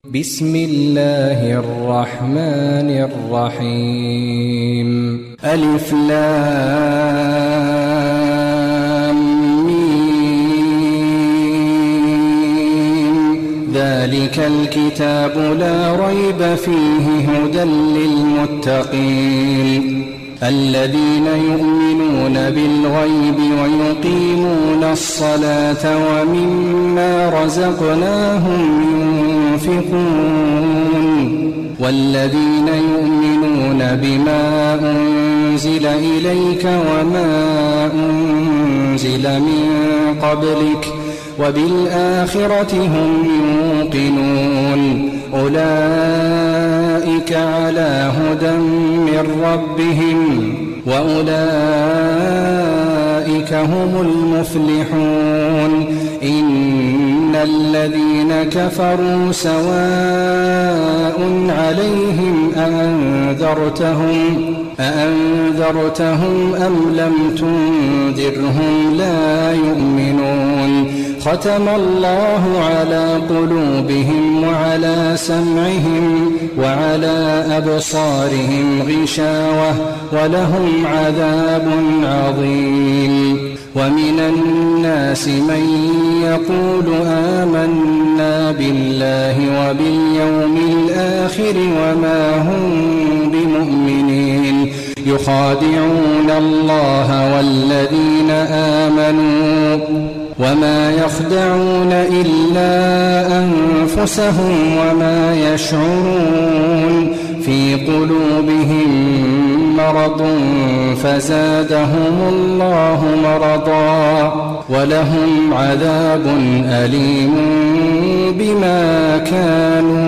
بسم الله الرحمن الرحيم ألف لام ميم ذلك الكتاب لا ريب فيه هدى للمتقين الذين يؤمنون بالغيب ويقيمون الصلاة ومما رزقناهم ينفقون والذين يؤمنون بما أنزل إليك وما أنزل من قبلك وبالآخرة هم يوقنون أولئك على هدى من ربهم وأولئك هم المفلحون إن الذين كفروا سواء عليهم أأنذرتهم أم لم تنذرهم لا يؤمنون ختم الله على قلوبهم وعلى سمعهم وعلى أبصارهم غشاوة ولهم عذاب عظيم ومن الناس من يقول آمنا بالله وباليوم الآخر وما هم بمؤمنين يخادعون الله والذين آمنوا وما يخدعون إلا أنفسهم وما يشعرون في قلوبهم مرض فزادهم الله مرضا ولهم عذاب أليم بما كانوا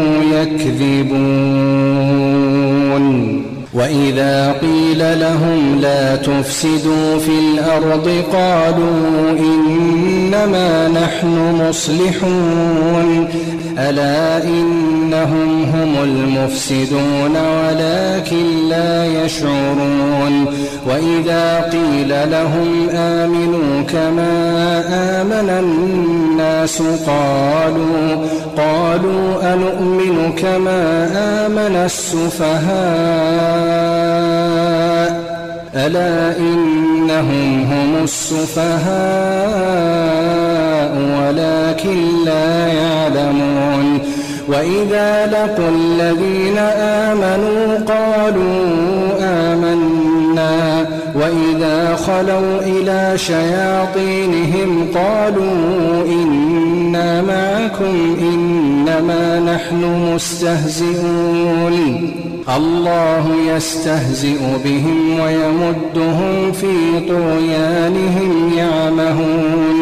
يكذبون وإذا قيل لهم لا تفسدوا في الأرض قالوا إنما نحن مصلحون ألا إنهم هم المفسدون ولكن لا يشعرون وإذا قيل لهم آمنوا كما آمن الناس قالوا أنؤمن كما آمن السفهاء ألا إنهم هم السفهاء ولكن لا يعلمون وإذا لقوا الذين آمنوا قالوا آمنا وإذا خلوا إلى شياطينهم قالوا إنا معكم إنما نحن مستهزئون الله يستهزئ بهم ويمدهم في طغيانهم يعمهون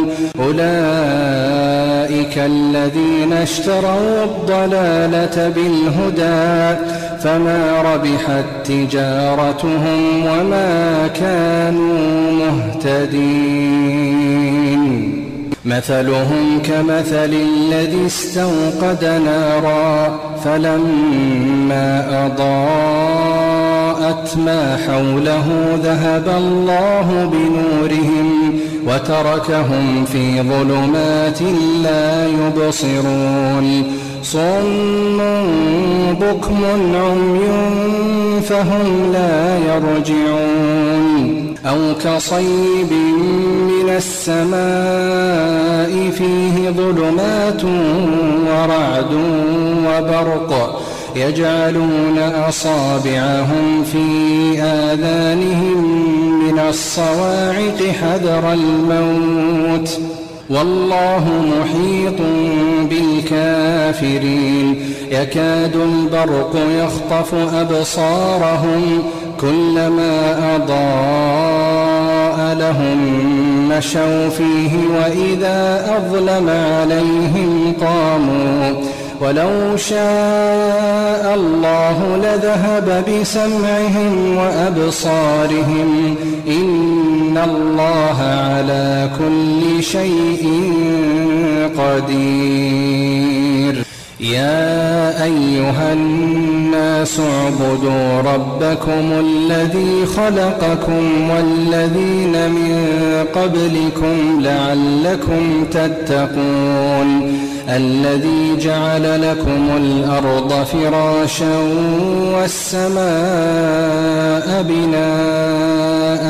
أولئك الذين اشتروا الضلالة بالهدى فما ربحت تجارتهم وما كانوا مهتدين مثلهم كمثل الذي استوقد نارا فلما أضاءت ما حوله ذهب الله بنورهم وتركهم في ظلمات لا يبصرون صم بكم عمي فهم لا يرجعون أو كصيب من السماء فيه ظلمات ورعد وبرق يجعلون أصابعهم في آذانهم من الصواعق حذر الموت والله محيط بالكافرين يكاد البرق يخطف أبصارهم كلما أضاء لهم مشوا فيه وإذا أظلم عليهم قاموا ولو شاء الله لذهب بسمعهم وأبصارهم إن الله على كل شيء قدير يا أيها الناس اعبدوا ربكم الذي خلقكم والذين من قبلكم لعلكم تتقون الذي جعل لكم الأرض فراشا والسماء بناء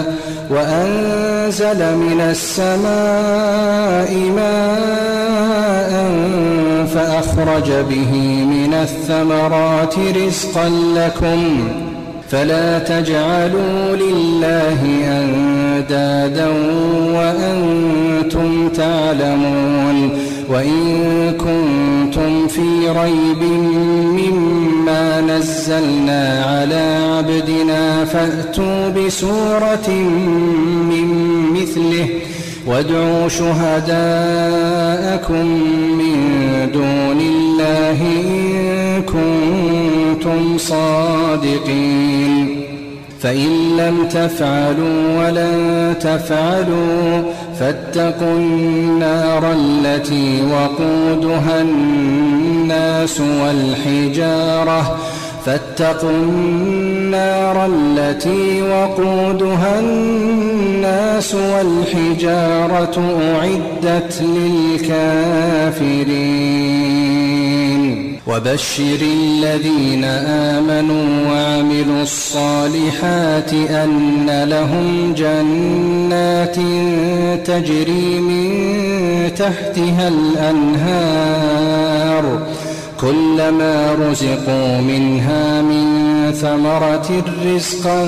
وأنزل من السماء ماء فأخرج به من الثمرات رزقا لكم فلا تجعلوا لله أندادا وأنتم تعلمون وإن كنتم في ريب مما نزلنا على عبدنا فأتوا بسورة من مثله وادعوا شهداءكم من دون الله إن كنتم صادقين فإن لم تفعلوا ولن تفعلوا فاتقوا النار التي وقودها الناس والحجارة أعدت للكافرين وبشر الذين آمنوا وعملوا الصالحات أن لهم جنات تجري من تحتها الأنهار كلما رزقوا منها من ثمرة رزقا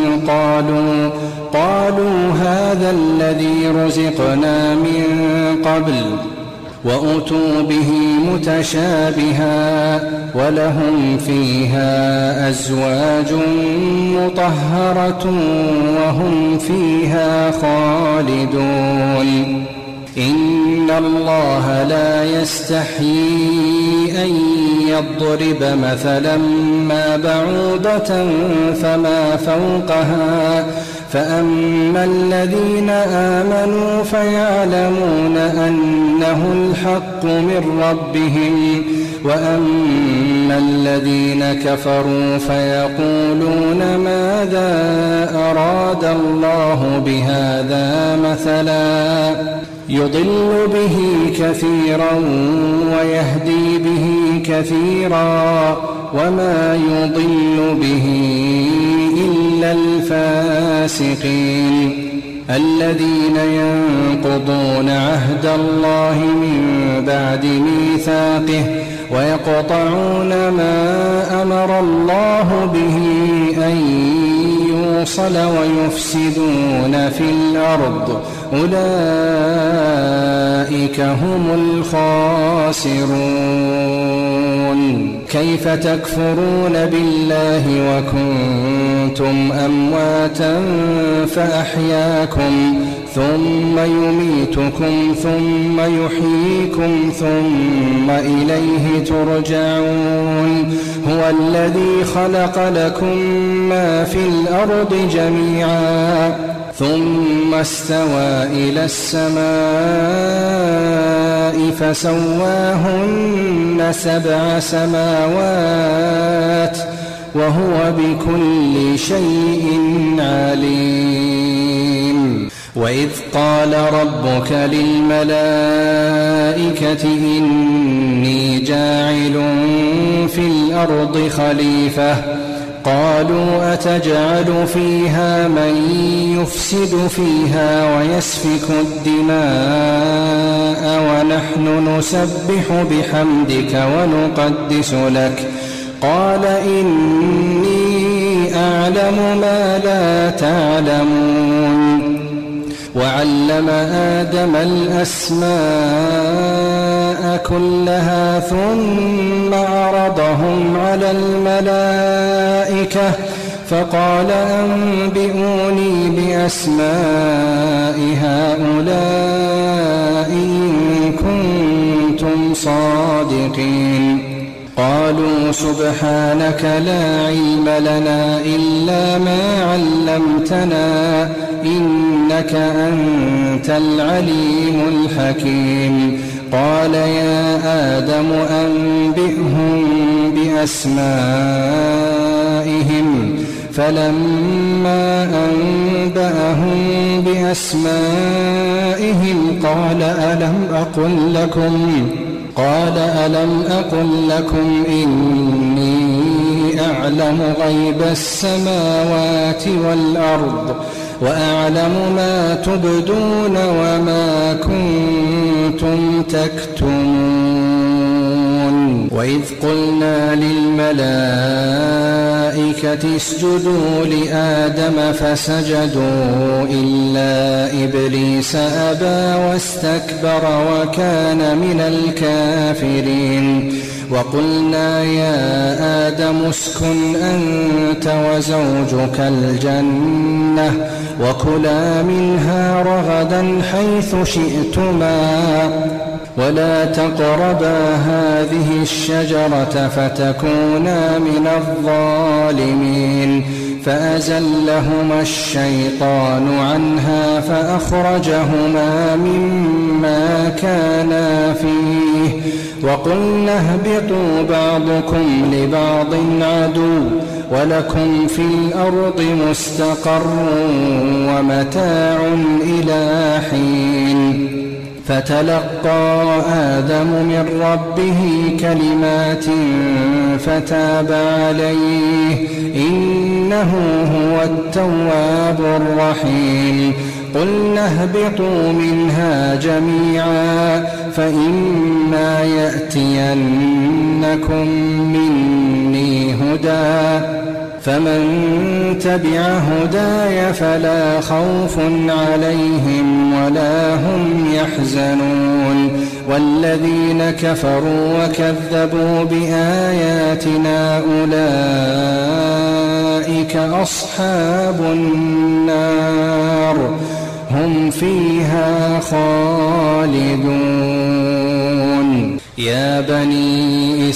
قالوا هذا الذي رزقنا من قبل وأتوا به متشابها ولهم فيها أزواج مطهرة وهم فيها خالدون إن الله لا يستحيي أن يضرب مثلا ما بعوضة فما فوقها فأما الذين آمنوا فيعلمون أنه الحق من ربهم وأما الذين كفروا فيقولون ماذا أراد الله بهذا مثلا يضل به كثيرا ويهدي به كثيرا وما يضل به إلا الفاسقين الذين ينقضون عهد الله من بعد ميثاقه ويقطعون ما أمر الله به أن يوصل ويفسدون في الأرض أولئك هم الخاسرون كيف تكفرون بالله وكنتم أمواتا فأحياكم ثم يميتكم ثم يحييكم ثم إليه ترجعون هو الذي خلق لكم ما في الأرض جميعا ثم استوى إلى السماء فسواهن 7 سماوات وهو بكل شيء عليم وإذ قال ربك للملائكة إني جاعل في الأرض خليفة قالوا أتجعل فيها من يفسد فيها ويسفك الدماء ونحن نسبح بحمدك ونقدس لك قال إني أعلم ما لا تعلمون وعلم آدم الأسماء كلها ثم عرضهم على الملائكة فقال أنبئوني بأسماء هؤلاء إن كنتم صادقين قالوا سبحانك لا علم لنا إلا ما علمتنا إنك أنت العليم الحكيم قال يا آدم أنبئهم بأسمائهم فلما أنبأهم بأسمائهم قال قال ألم أقل لكم إني أعلم غيب السماوات والأرض وأعلم ما تبدون وما كنتم تكتمون وإذ قلنا للملائكة اسجدوا لآدم فسجدوا إلا إبليس أبى واستكبر وكان من الكافرين وقلنا يا آدم اسكن أنت وزوجك الجنة وكلا منها رغدا حيث شئتما ولا تقربا هذه الشجرة فتكونا من الظالمين فأزلهما الشيطان عنها فأخرجهما مما كانا فيه وقلنا اهبطوا بعضكم لبعض عدو ولكم في الأرض مستقر ومتاع إلى حين فتلقى آدم من ربه كلمات فتاب عليه إنه هو التواب الرحيم قلنا اهبطوا منها جميعا فإما يأتينكم مني هدى فمن تبع هداي فلا خوف عليهم ولا هم يحزنون والذين كفروا وكذبوا بآياتنا أولئك أصحاب النار هم فيها خالدون يا بني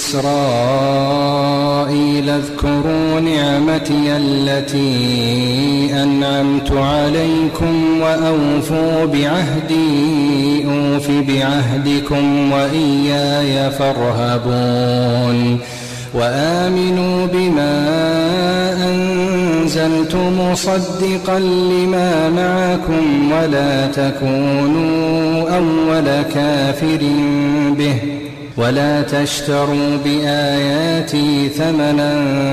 إسرائيل اذكروا نعمتي التي أنعمت عليكم وأوفوا بعهدي أوف بعهدكم وإياي فارهبون وآمنوا بما أنزلت مصدقا لما معكم ولا تكونوا أول كافر به ولا تشتروا بآياتي ثمنا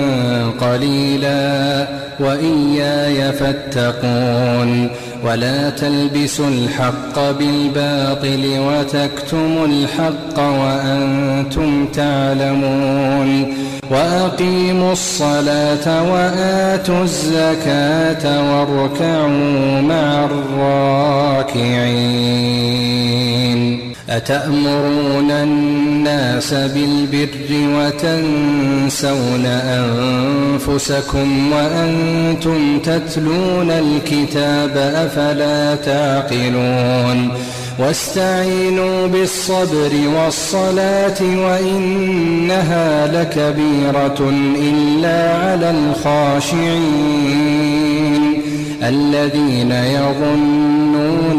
قليلا وإياي فاتقون ولا تلبسوا الحق بالباطل وتكتموا الحق وأنتم تعلمون وأقيموا الصلاة وآتوا الزكاة واركعوا مع الراكعين أتأمرون الناس بالبر وتنسون أنفسكم وأنتم تتلون الكتاب أفلا تعقلون واستعينوا بالصبر والصلاة وإنها لكبيرة إلا على الخاشعين الذين يظنون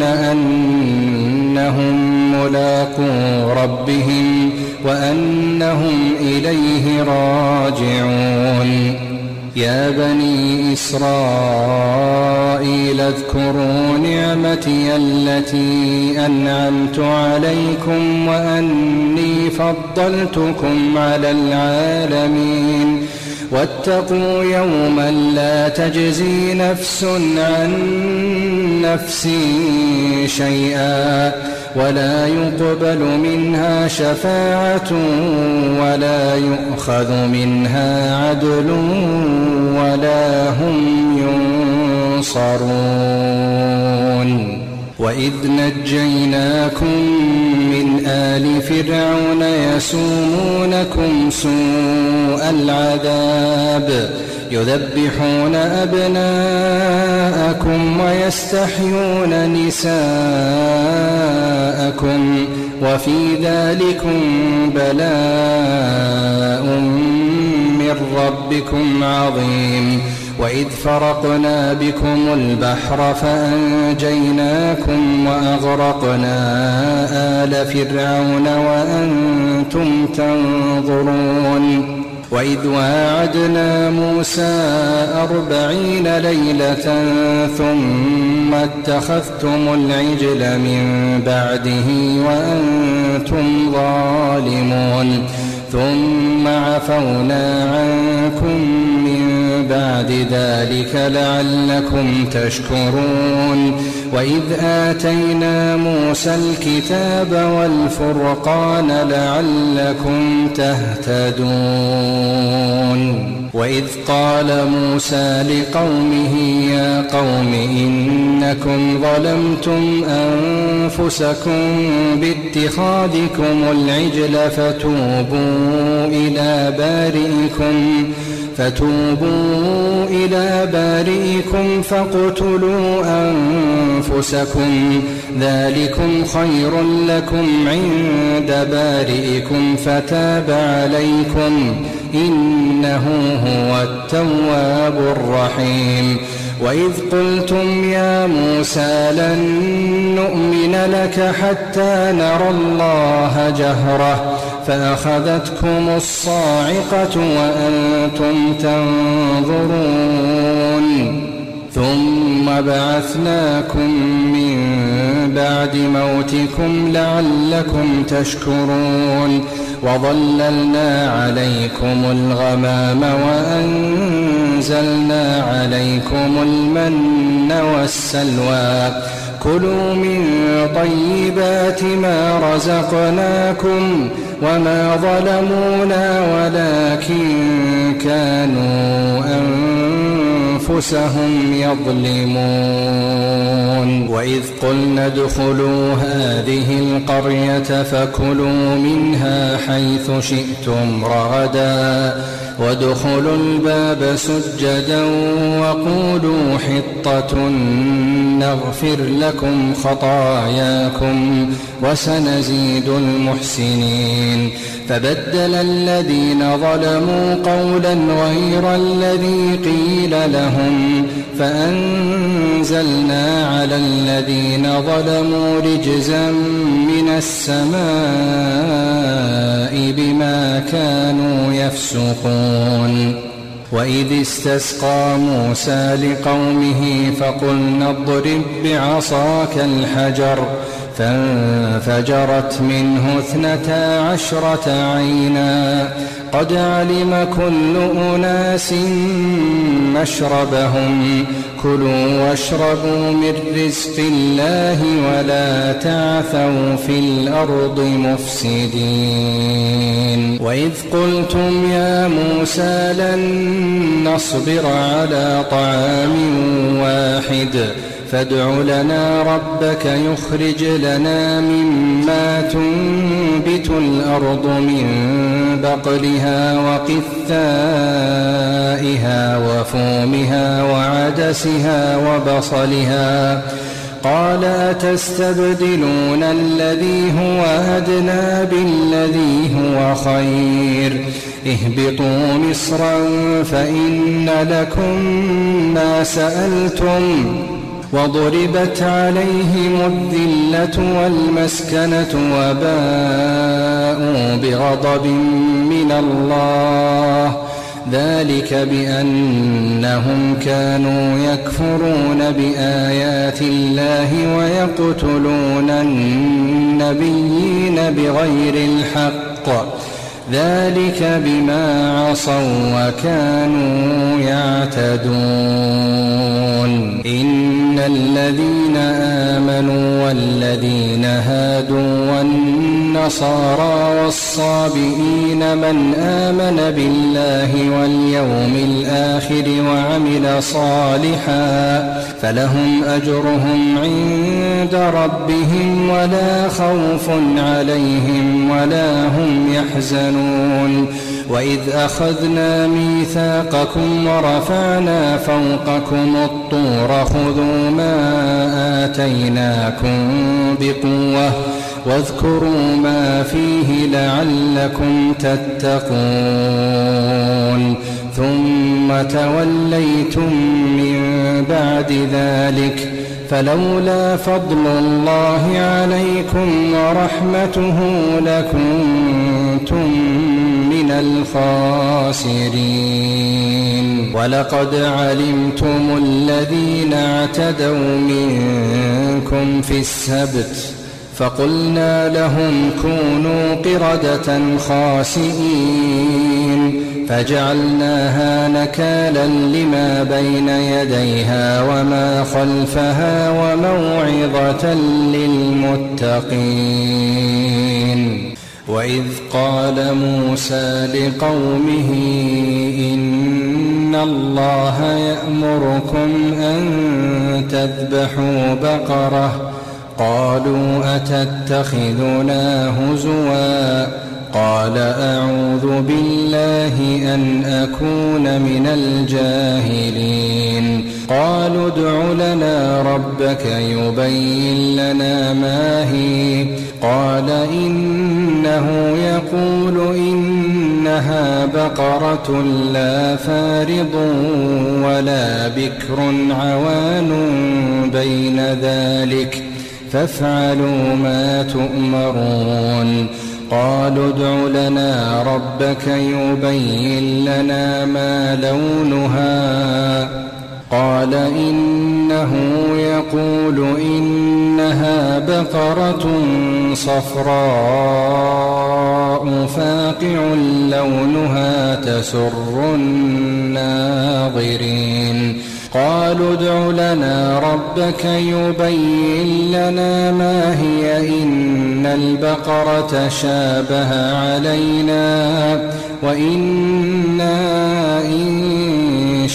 أنهم ملاقو ربهم وأنهم إليه راجعون يا بني إسرائيل اذكروا نعمتي التي أنعمت عليكم وأني فضلتكم على العالمين واتقوا يوما لا تجزي نفس عن نفس شيئا ولا يقبل منها شفاعة ولا يؤخذ منها عدل ولا هم ينصرون وإذ نجيناكم من آل فرعون يسومونكم سوء العذاب يذبحون أبناءكم ويستحيون نساءكم وفي ذلكم بلاء من ربكم عظيم وإذ فرقنا بكم البحر فأنجيناكم وأغرقنا آل فرعون وأنتم تنظرون وإذ واعدنا موسى 40 ليلة ثم اتخذتم العجل من بعده وأنتم ظالمون ثم عفونا عنكم من بعد ذلك لعلكم تشكرون وإذ آتينا موسى الكتاب والفرقان لعلكم تهتدون وإذ قال موسى لقومه يا قوم إنكم ظلمتم أنفسكم باتخاذكم العجل فتوبوا إلى بارئكم فاقتلوا أنفسكم ذلكم خير لكم عند بارئكم فتاب عليكم إنه هو التواب الرحيم وإذ قلتم يا موسى لن نؤمن لك حتى نرى الله جهرة فأخذتكم الصاعقة وأنتم تنظرون ثم بعثناكم من بعد موتكم لعلكم تشكرون وظللنا عليكم الغمام وأنزلنا عليكم المن والسلوى كلوا من طيبات ما رزقناكم وما ظلمونا ولكن كانوا أنفسهم يظلمون وإذ قلنا ادخلوا هذه القرية فكلوا منها حيث شئتم رغدا وادخلوا الباب سجدا وقولوا حطة نغفر لكم خطاياكم وسنزيد المحسنين فبدل الذين ظلموا قولا غير الذي قيل لهم فأنزلنا على الذين ظلموا رجزا من السماء بما كانوا يفسقون وإذ استسقى موسى لقومه فقلنا اضرب بعصاك الحجر فانفجرت منه 12 عينا قد علم كل أناس مشربهم كلوا واشربوا من رزق الله ولا تعثوا في الأرض مفسدين وإذ قلتم يا موسى لن نصبر على طعام واحد فادع لنا ربك يخرج لنا مما تنبت الأرض من بقلها وقثائها وفومها وعدسها وبصلها قال أتستبدلون الذي هو أدنى بالذي هو خير اهبطوا مصرا فإن لكم ما سألتم وضربت عليهم الذلة والمسكنة وباءوا بغضب من الله ذلك بأنهم كانوا يكفرون بآيات الله ويقتلون النبيين بغير الحق ذلك بما عصوا وكانوا يعتدون إن الذين آمنوا والذين هادوا والنصارى والصابئين من آمن بالله واليوم الآخر وعمل صالحا فلهم أجرهم عند ربهم ولا خوف عليهم ولا هم يحزنون وإذ أخذنا ميثاقكم ورفعنا فوقكم الطور خذوا ما آتيناكم بقوة واذكروا ما فيه لعلكم تتقون ثم توليتم من بعد ذلك فلولا فضل الله عليكم ورحمته لكنتم من من الخاسرين. ولقد علمتم الذين اعتدوا منكم في السبت فقلنا لهم كونوا قردة خاسئين فجعلناها نكالا لما بين يديها وما خلفها وموعظة للمتقين. وإذ قال موسى لقومه إن الله يأمركم أن تذبحوا بقرة قالوا أتتخذنا هزوا قال أعوذ بالله أن أكون من الجاهلين. قالوا ادع لنا ربك يبين لنا ما هي قال إنه يقول إنها بقرة لا فارض ولا بكر عوان بين ذلك فافعلوا ما تؤمرون. قالوا ادع لنا ربك يبين لنا ما لونها قال إنه يقول إنها بقرة صفراء فاقع لونها تسر الناظرين. قالوا ادع لنا ربك يبين لنا ما هي إن البقرة شابه علينا وإنا إن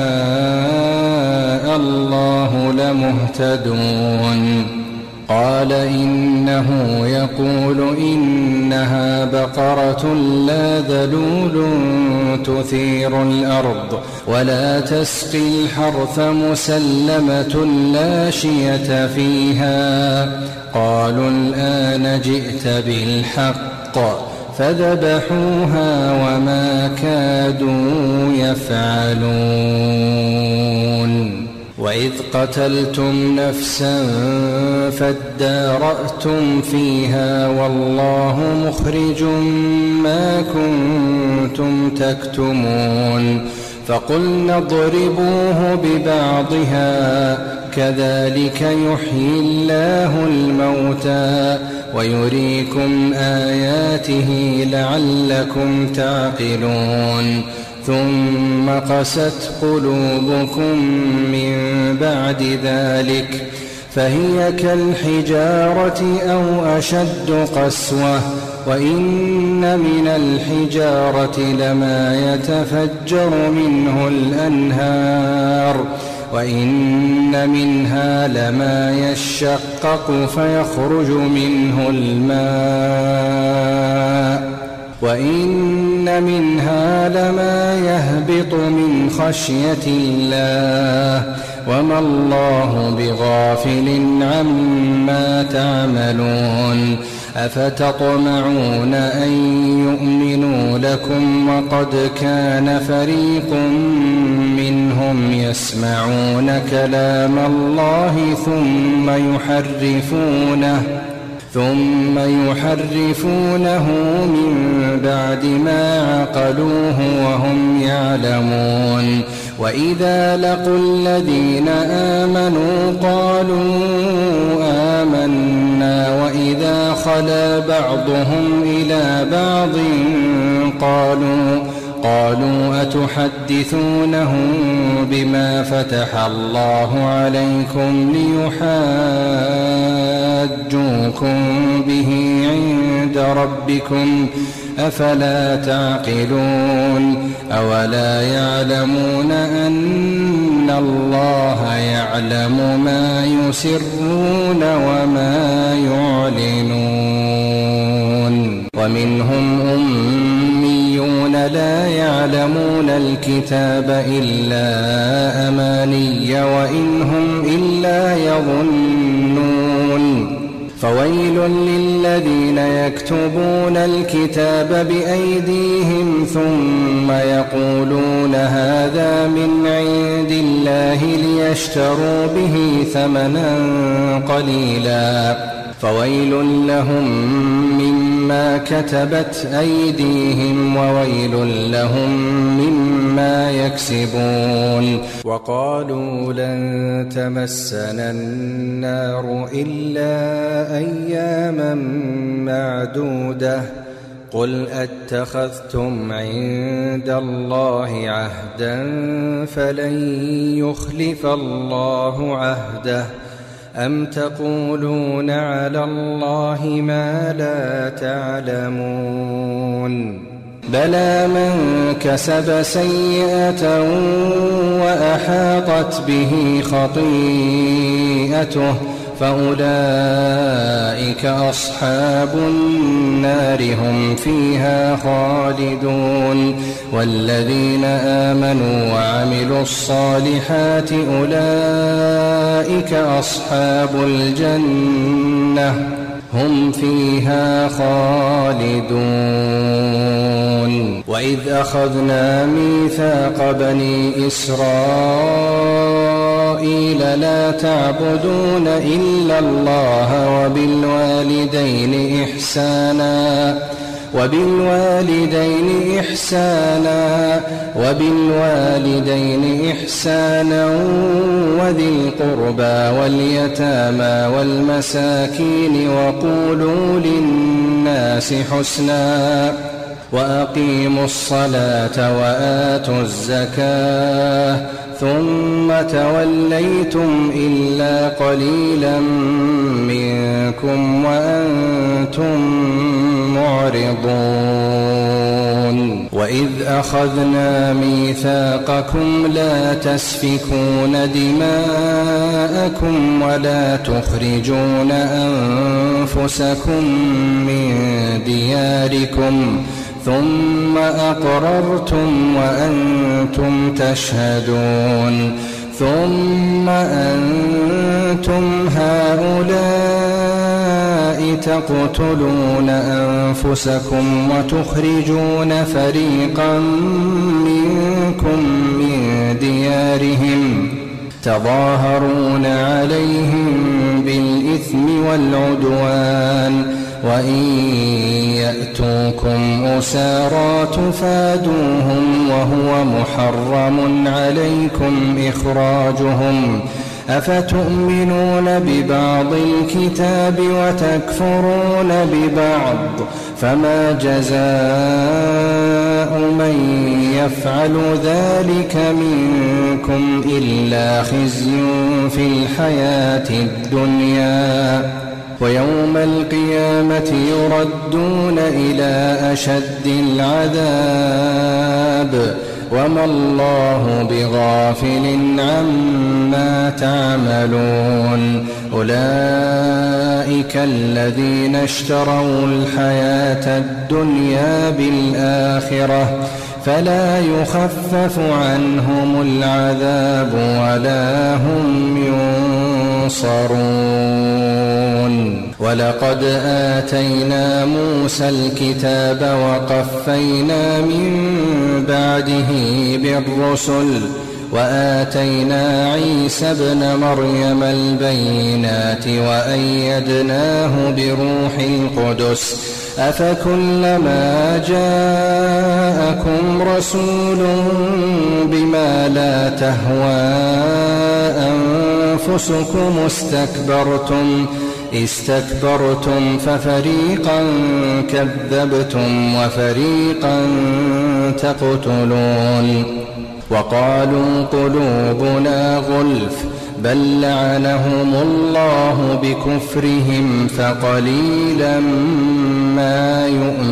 شاء الله لمهتدون. قال إنه يقول إنها بقرة لا ذلول تثير الأرض ولا تسقي الحرث مسلمة لا شية فيها. قالوا الآن جئت بالحق فذبحوها وما كادوا يفعلون. وإذ قتلتم نفسا فادارأتم فيها والله مخرج ما كنتم تكتمون. فقلنا اضربوه ببعضها كذلك يحيي الله الموتى ويريكم آياته لعلكم تعقلون. ثم قست قلوبكم من بعد ذلك فهي كالحجارة أو أشد قسوة وإن من الحجارة لما يتفجر منه الأنهار وإن منها لما يشقق فيخرج منه الماء وإن منها لما يهبط من خشية الله وما الله بغافل عما تعملون. أفتطمعون أن يؤمنوا لكم وقد كان فريق منهم يسمعون كلام الله ثم يحرفونه من بعد ما عقلوه وهم يعلمون. وإذا لقوا الذين آمنوا قالوا آمنا وإذا خلا بعضهم إلى بعض قالوا أتحدثونهم بما فتح الله عليكم ليحاجوكم به عند ربكم أفلا تعقلون. أولا يعلمون أن الله يعلم ما يسرون وما يعلنون. ومنهم أميون لا يعلمون الكتاب إلا أماني وإن هم إلا يظنون. فويل للذين يكتبون الكتاب بأيديهم ثم يقولون هذا من عند الله ليشتروا به ثمنا قليلا فويل لهم مما كتبت أيديهم وويل لهم مما يكسبون. وقالوا لن تمسنا النار إلا أياما معدودة قل أتخذتم عند الله عهدا فلن يخلف الله عهده أم تقولون على الله ما لا تعلمون. بلى من كسب سيئة وأحاطت به خطيئته فأولئك أصحاب النار هم فيها خالدون. والذين آمنوا وعملوا الصالحات أولئك أصحاب الجنة هم فيها خالدون. وإذ أخذنا ميثاق بني إسرائيل لا تعبدون إلا الله وبالوالدين إحسانا وذي القربى واليتامى والمساكين وقولوا للناس حسنا وأقيموا الصلاة وآتوا الزكاة ثم توليتم إلا قليلا منكم وأنتم معرضون. وإذ أخذنا ميثاقكم لا تسفكون دماءكم ولا تخرجون أنفسكم من دياركم ثم أقررتم وأنتم تشهدون. ثم أنتم هؤلاء تقتلون أنفسكم وتخرجون فريقا منكم من ديارهم تظاهرون عليهم بالإثم والعدوان وإن يأتوكم أسارى تفادوهم وهو محرم عليكم إخراجهم أفتؤمنون ببعض الكتاب وتكفرون ببعض فما جزاء من يفعل ذلك منكم إلا خزي في الحياة الدنيا ويوم القيامة يردون إلى أشد العذاب وما الله بغافل عما تعملون. أولئك الذين اشتروا الحياة الدنيا بالآخرة فلا يخفف عنهم العذاب ولا هم ينصرون. ولقد آتينا موسى الكتاب وقفينا من بعده بالرسل وآتينا عيسى ابن مريم البينات وأيدناه بروح القدس أفكلما جاءكم رسول بما لا تهوى أنفسكم استكبرتم ففريقا كذبتم وفريقا تقتلون. وقالوا قلوبنا غلف بل لعنهم الله بكفرهم فقليلا ما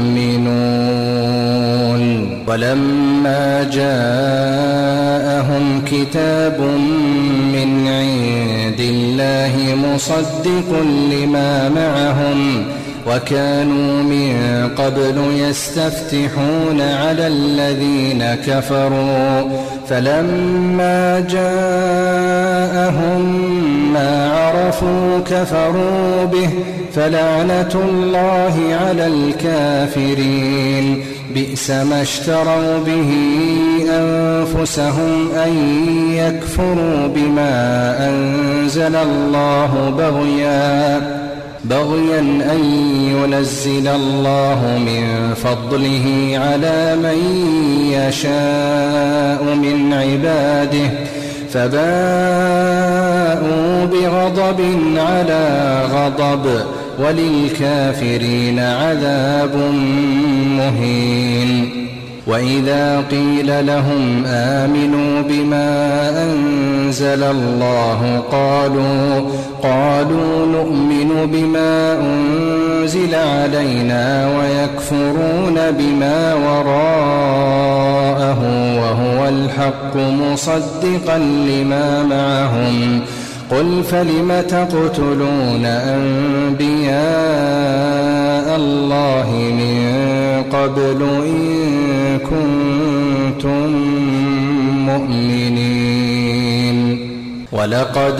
يؤمنون. ولما جاءهم كتاب من عند الله مصدق لما معهم وكانوا من قبل يستفتحون على الذين كفروا فلما جاءهم ما عرفوا كفروا به فلعنة الله على الكافرين. بئس ما اشتروا به أنفسهم أن يكفروا بما أنزل الله بغيا أن ينزل الله من فضله على من يشاء من عباده، فباءوا بغضب على غضب، وللكافرين عذاب مهين. وإذا قيل لهم آمنوا بما أنزل الله قالوا نؤمن بما أنزل علينا ويكفرون بما وراءه وهو الحق مصدقا لما معهم. قل فلم تقتلون أنبياء الله من قبل إن كنتم مؤمنين؟ ولقد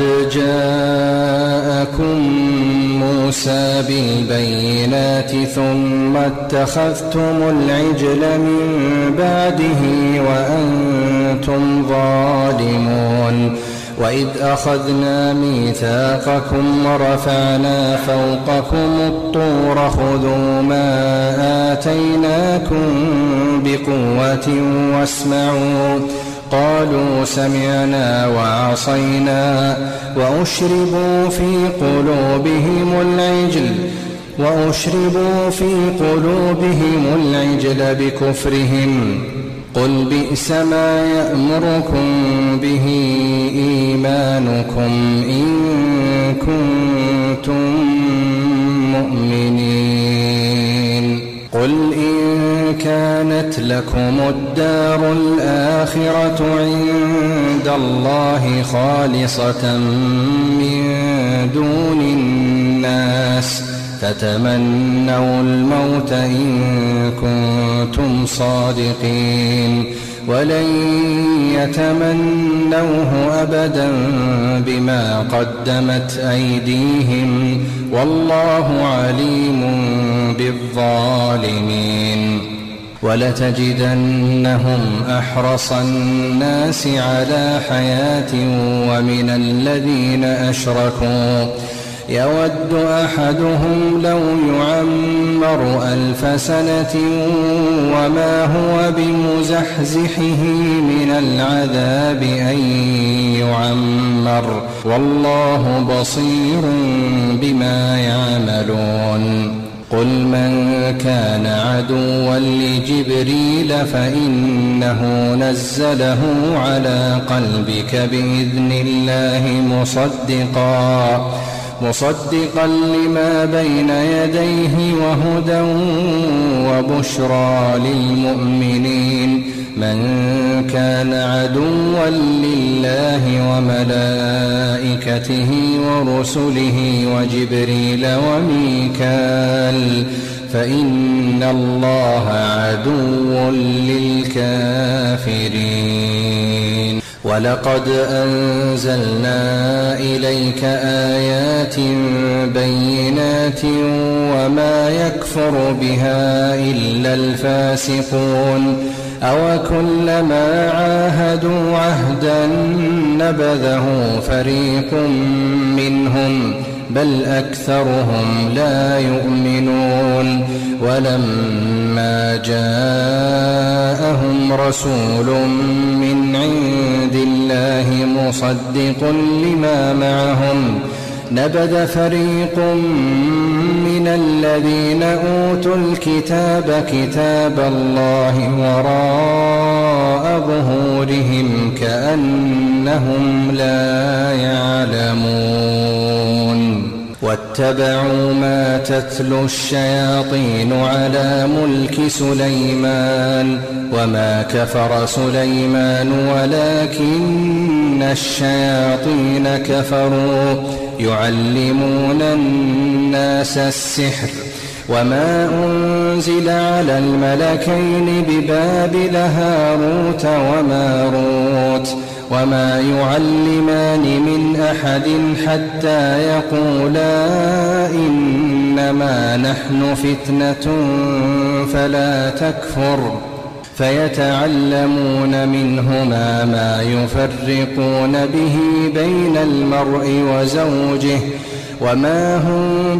جاءكم موسى بالبينات ثم اتخذتم العجل من بعده وأنتم ظالمون. وإذ أخذنا ميثاقكم ورفعنا فوقكم الطور خذوا ما آتيناكم بقوة واسمعوا. قالوا سمعنا وعصينا وأشربوا في قلوبهم العجل بكفرهم. قل بئس ما يأمركم به إيمانكم إن كنتم مؤمنين. قل إن كانت لكم الدار الآخرة عند الله خالصة من دون الناس فتمنوا الموت إن كنتم صادقين، ولن يتمنوه أبدا بما قدمت أيديهم والله عليم بالظالمين. ولتجدنهم أحرص الناس على حياة ومن الذين أشركوا يود أحدهم لو يعمر 1000 سنة وما هو بمزحزحه من العذاب أن يعمر والله بصير بما يعملون. قل من كان عدوا لجبريل فإنه نزله على قلبك بإذن الله مصدقا لما بين يديه وهدى وبشرى للمؤمنين. من كان عدوا لله وملائكته ورسله وجبريل وميكال فإن الله عدو للكافرين. ولقد أنزلنا إليك آيات بينات وما يكفر بها إلا الفاسقون. أوكلما عاهدوا عهدا نبذه فريق منهم بل أكثرهم لا يؤمنون. ولما جاءهم رسول من عند الله مصدق لما معهم نبذ فريق من الذين أوتوا الكتاب كتاب الله وراء ظهورهم كأنهم لا يعلمون. واتبعوا ما تتلو الشياطين على ملك سليمان وما كفر سليمان ولكن الشياطين كفروا يعلمون الناس السحر. وما أنزل على الملكين ببابل هاروت وماروت وما يعلمان من أحد حتى يقولا إنما نحن فتنة فلا تكفر فيتعلمون منهما ما يفرقون به بين المرء وزوجه وما هم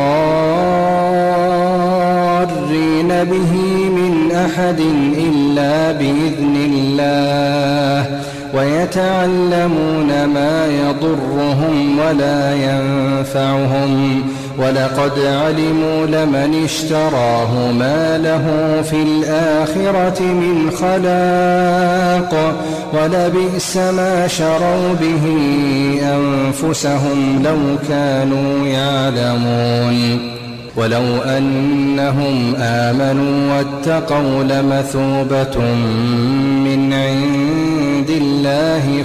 بضارين به من أحد إلا بإذن الله ويتعلمون ما يضرهم ولا ينفعهم ولقد علموا لمن اشتراه ما له في الآخرة من خلاق ولبئس ما شروا به أنفسهم لو كانوا يعلمون ولو أنهم آمنوا واتقوا لمثوبة من عند الله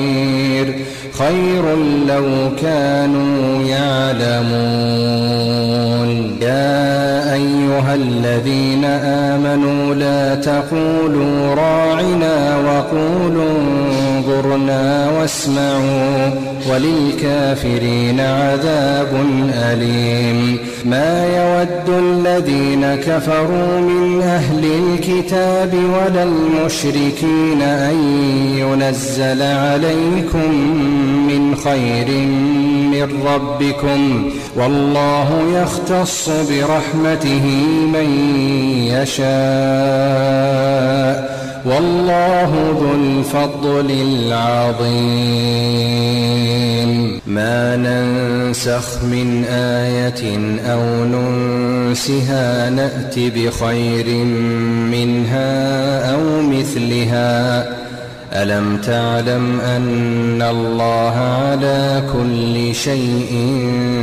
خير لو كانوا يعلمون. يا أيها الذين آمنوا لا تقولوا راعنا وقولوا انظرنا واسمعوا وللكافرين عذاب أليم. ما يود الذين كفروا من أهل الكتاب ولا المشركين أن ينزل عليكم من خير من ربكم والله يختص برحمته من يشاء والله ذو الفضل العظيم. ما ننسخ من آية أو ننسها نأت بخير منها أو مثلها ألم تعلم أن الله على كل شيء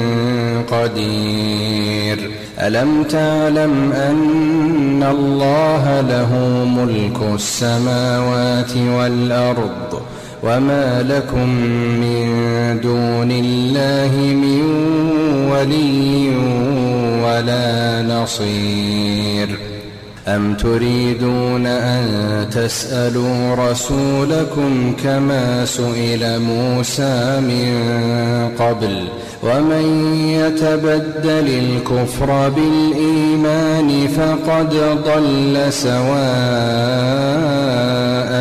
قدير ألم تعلم أن الله له ملك السماوات والأرض وما لكم من دون الله من ولي ولا نصير. أم تريدون أن تسألوا رسولكم كما سئل موسى من قبل ومن يتبدل الكفر بالإيمان فقد ضل سواء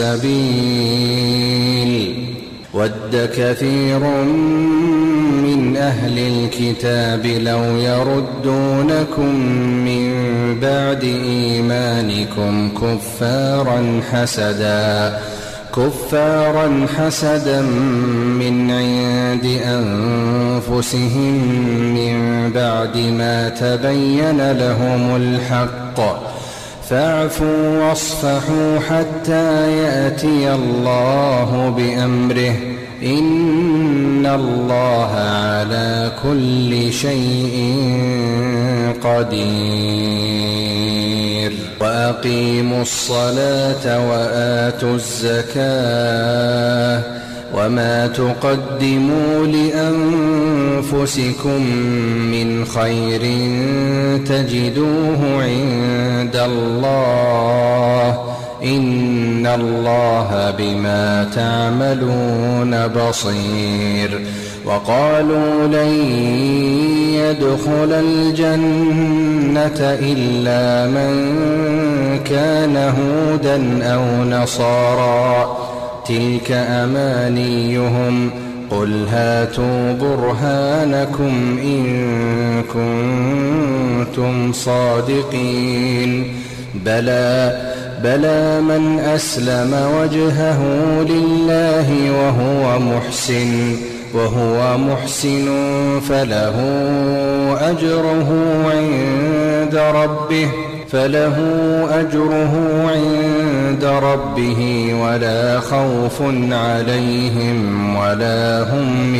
السبيل. ود كثير من أهل الكتاب لو يردونكم من بعد إيمانكم كفارا حسدا من عند أنفسهم من بعد ما تبين لهم الحق فاعفوا واصفحوا حتى يأتي الله بأمره إن الله على كل شيء قدير. وأقيموا الصلاة وآتوا الزكاة وما تقدموا لأنفسكم من خير تجدوه عند الله إن الله بما تعملون بصير. وقالوا لن يدخل الجنة إلا من كان هودا أو نصارى تلك أمانيهم قل هاتوا برهانكم إن كنتم صادقين. بلى من أسلم وجهه لله وهو محسن فله أجره عند ربه ولا خوف عليهم ولا هم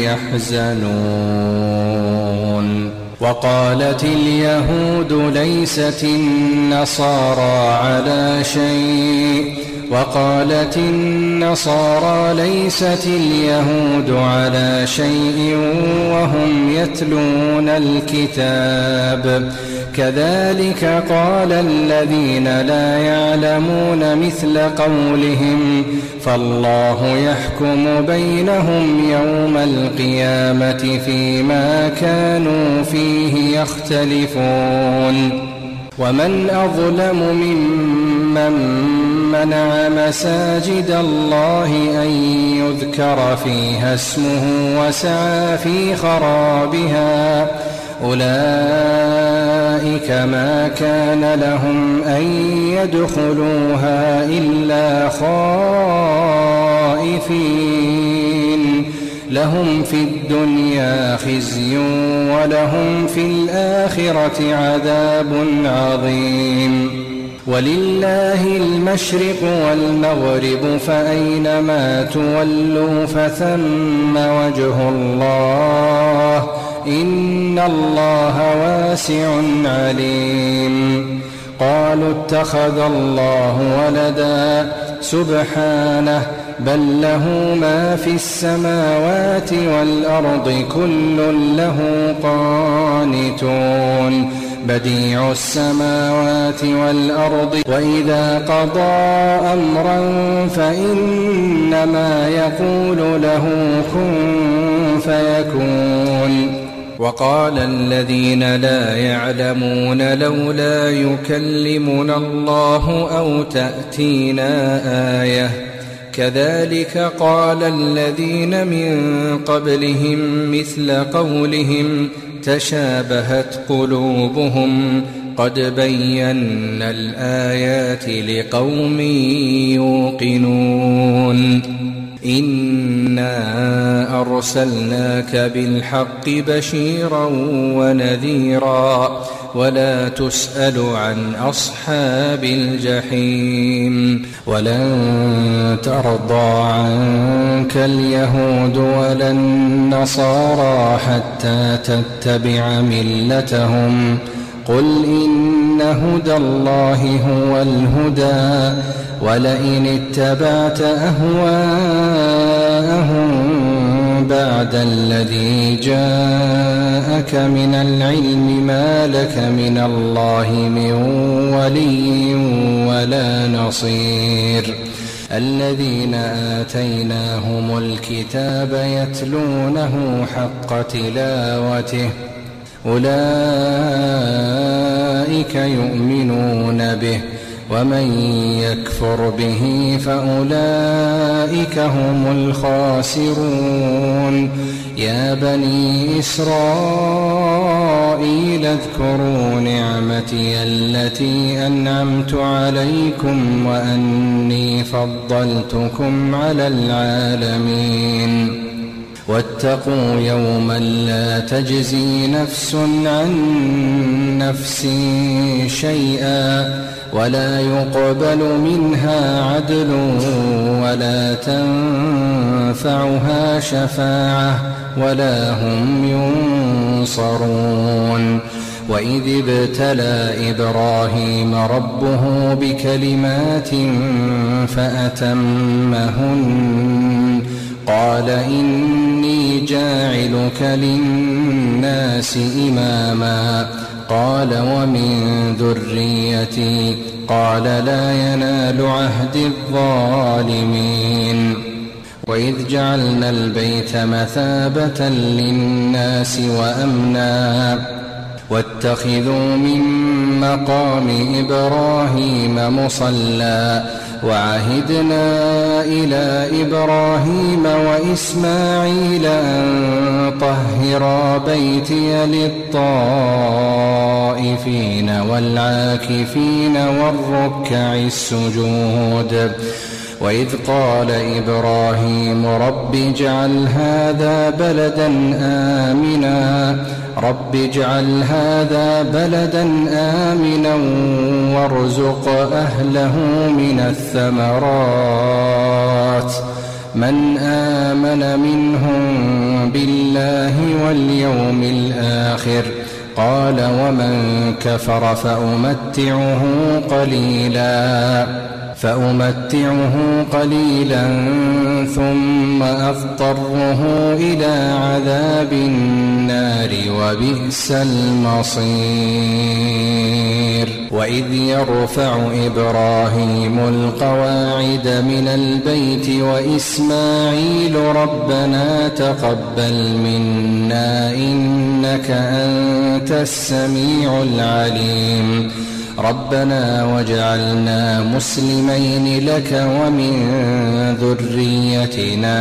يحزنون. وقالت اليهود ليست النصارى على شيء وقالت النصارى ليست اليهود على شيء وهم يتلون الكتاب كذلك قال الذين لا يعلمون مثل قولهم فالله يحكم بينهم يوم القيامة فيما كانوا فيه يختلفون. ومن أظلم ممن منع مساجد الله أن يذكر فيها اسمه وسعى في خرابها أولئك ما كان لهم أن يدخلوها إلا خائفين لهم في الدنيا خزي ولهم في الآخرة عذاب عظيم ولله المشرق والمغرب فأينما تولوا فثم وجه الله إن الله واسع عليم قالوا اتخذ الله ولدا سبحانه بل له ما في السماوات والأرض كل له قانتون بديع السماوات والأرض وإذا قضى أمرا فإنما يقول له كن فيكون وقال الذين لا يعلمون لولا يكلمنا الله أو تأتينا آية كذلك قال الذين من قبلهم مثل قولهم تشابهت قلوبهم قد بينا الآيات لقوم يوقنون إنا أرسلناك بالحق بشيرا ونذيرا ولا تسأل عن أصحاب الجحيم ولن ترضى عنك اليهود ولا النصارى حتى تتبع ملتهم قل إن هدى الله هو الهدى ولئن اتبعت أهواءهم بعد الذي جاءك من العلم ما لك من الله من ولي ولا نصير الذين آتيناهم الكتاب يتلونه حق تلاوته أولئك يؤمنون به ومن يكفر به فأولئك هم الخاسرون يا بني إسرائيل اذكروا نعمتي التي أنعمت عليكم وأني فضلتكم على العالمين واتقوا يوما لا تجزي نفس عن نفس شيئا ولا يقبل منها عدل ولا تنفعها شفاعة ولا هم ينصرون وإذ ابتلى إبراهيم ربه بكلمات فأتمهن قال إني جاعلك للناس إماما قال ومن ذريتي قال لا ينال عهد الظالمين وإذ جعلنا البيت مثابة للناس وأمنا واتخذوا من مقام إبراهيم مصلى وعهدنا إلى إبراهيم وإسماعيل أن طهرا بيتي للطائفين والعاكفين والركع السجود وإذ قال إبراهيم رب اجعل هذا بلدا آمنا وارزق أهله من الثمرات من آمن منهم بالله واليوم الآخر قال ومن كفر فأمتعه قليلا ثم أضطره إلى عذاب النار وبئس المصير وإذ يرفع إبراهيم القواعد من البيت وإسماعيل ربنا تقبل منا إنك أنت السميع العليم ربنا واجعلنا مسلمين لك ومن ذريتنا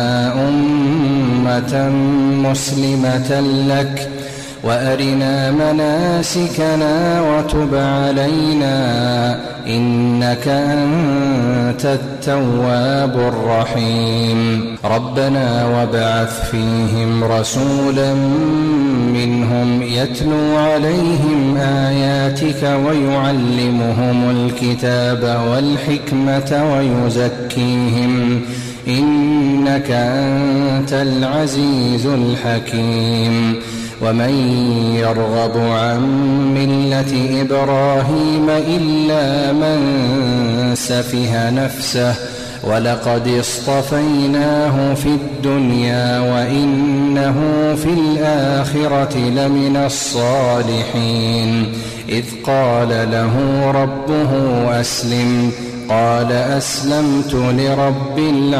أمة مسلمة لك وأرنا مناسكنا وتب علينا إنك أنت التواب الرحيم ربنا وابعث فيهم رسولا منهم يتلو عليهم آياتك ويعلمهم الكتاب والحكمة ويزكيهم إنك أنت العزيز الحكيم ومن يرغب عن ملة إبراهيم إلا من سفه نفسه ولقد اصطفيناه في الدنيا وإنه في الآخرة لمن الصالحين إذ قال له ربه أسلم قال أسلمت لرب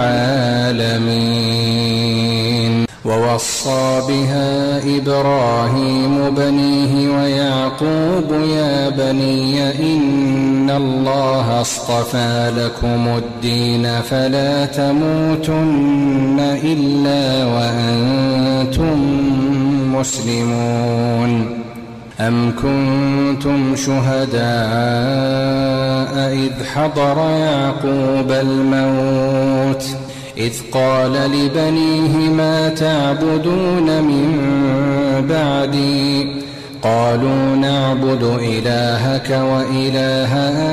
العالمين ووصى بها إبراهيم بنيه ويعقوب يا بني إن الله اصطفى لكم الدين فلا تموتن إلا وأنتم مسلمون أم كنتم شهداء إذ حضر يعقوب الموت إذ قال لبنيه ما تعبدون من بعدي قالوا نعبد إلهك وإله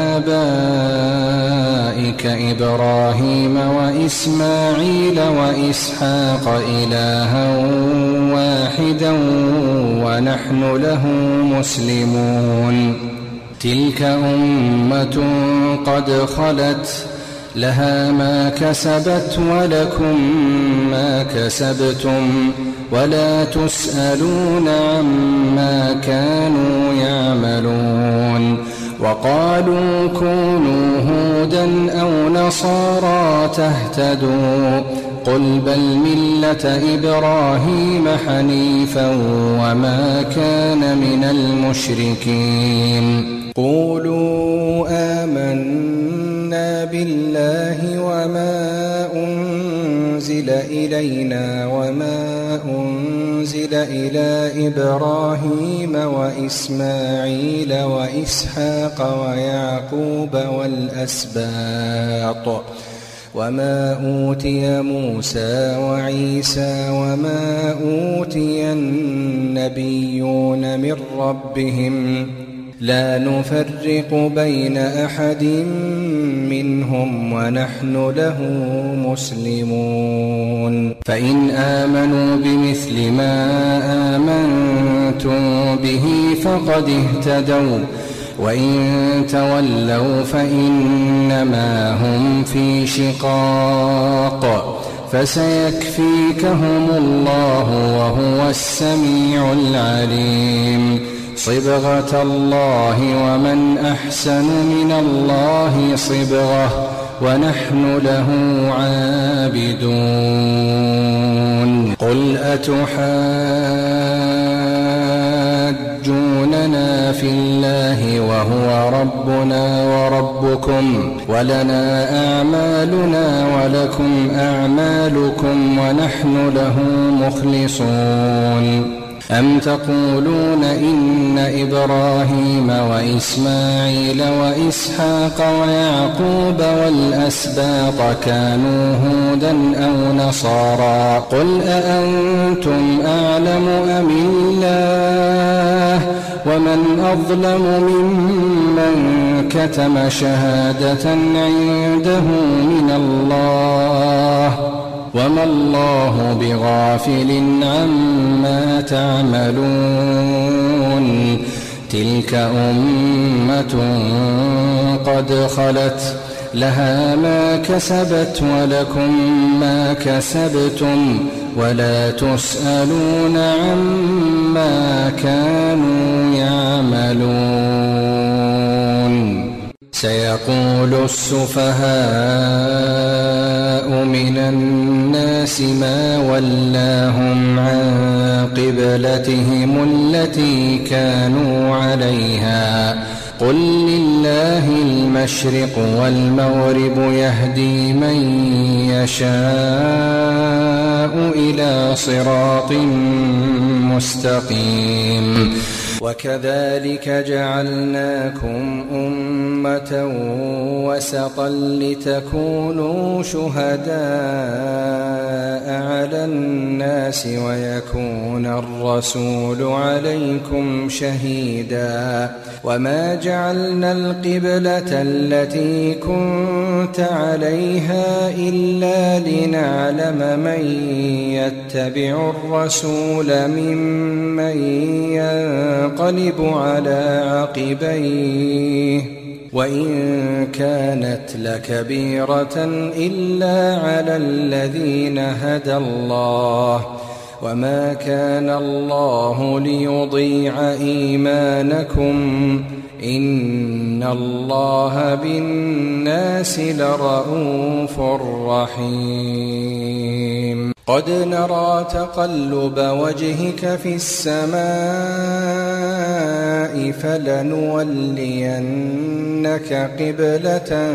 آبائك إبراهيم وإسماعيل وإسحاق إلها واحدا ونحن له مسلمون تلك أمة قد خلت لها ما كسبت ولكم ما كسبتم ولا تسألون عما كانوا يعملون وقالوا كونوا هودا أو نصارى تهتدوا قل بل ملة إبراهيم حنيفا وما كان من المشركين قولوا آمنا بالله وما أنزل إلينا وما أنزل إلى إبراهيم وإسماعيل وإسحاق ويعقوب والأسباط وما أوتي موسى وعيسى وما أوتي النبيون من ربهم لا نفرق بين أحد منهم ونحن له مسلمون فإن آمنوا بمثل ما آمنتم به فقد اهتدوا وإن تولوا فإنما هم في شقاق فسيكفيكهم الله وهو السميع العليم صبغة الله ومن أحسن من الله صبغة ونحن له عابدون قل أتحاجوننا في الله وهو ربنا وربكم ولنا أعمالنا ولكم أعمالكم ونحن له مخلصون أم تقولون إن إبراهيم وإسماعيل وإسحاق ويعقوب والأسباط كانوا هودا أو نصارى قل أأنتم أعلم أم الله ومن أظلم ممن كتم شهادة عنده من الله وما الله بغافل عما تعملون تلك أمة قد خلت لها ما كسبت ولكم ما كسبتم ولا تسألون عما كانوا يعملون سيقول السفهاء من الناس ما ولاهم عن قبلتهم التي كانوا عليها قل لله المشرق والمغرب يهدي من يشاء إلى صراط مستقيم. وكذلك جعلناكم أمة وسطا لتكونوا شهداء على الناس ويكون الرسول عليكم شهيدا. وما جعلنا القبلة التي كنت عليها إلا لنعلم من يتبع الرسول ممن ينقلب على عقبيه وإن كانت لكبيرة إلا على الذين هدى الله وما كان الله ليضيع إيمانكم إن الله بالناس لرءوف رحيم. قد نرى تقلب وجهك في السماء فلنولينك قبلة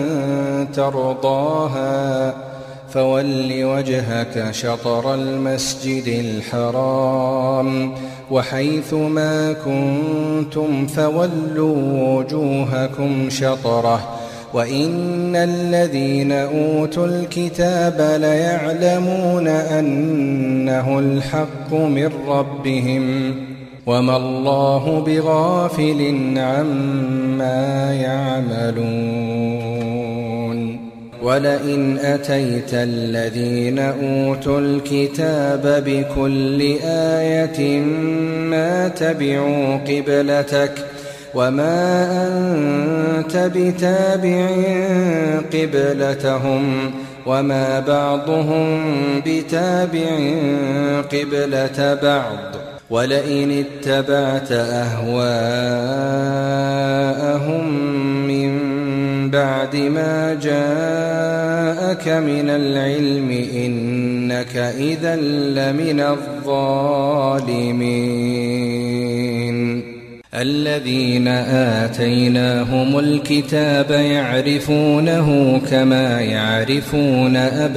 ترضاها فول وجهك شطر المسجد الحرام وحيث ما كنتم فولوا وجوهكم شطره وإن الذين أوتوا الكتاب ليعلمون أنه الحق من ربهم وما الله بغافل عما يعملون. ولئن أتيت الذين أوتوا الكتاب بكل آية ما تبعوا قبلتك وما أنت بتابع قبلتهم وما بعضهم بتابع قبلة بعض ولئن اتبعت أهواءهم من بعد ما جاءك من العلم إنك إذا لمن الظالمين. الذين آتيناهم الكتاب يعرفونه كما يعرفون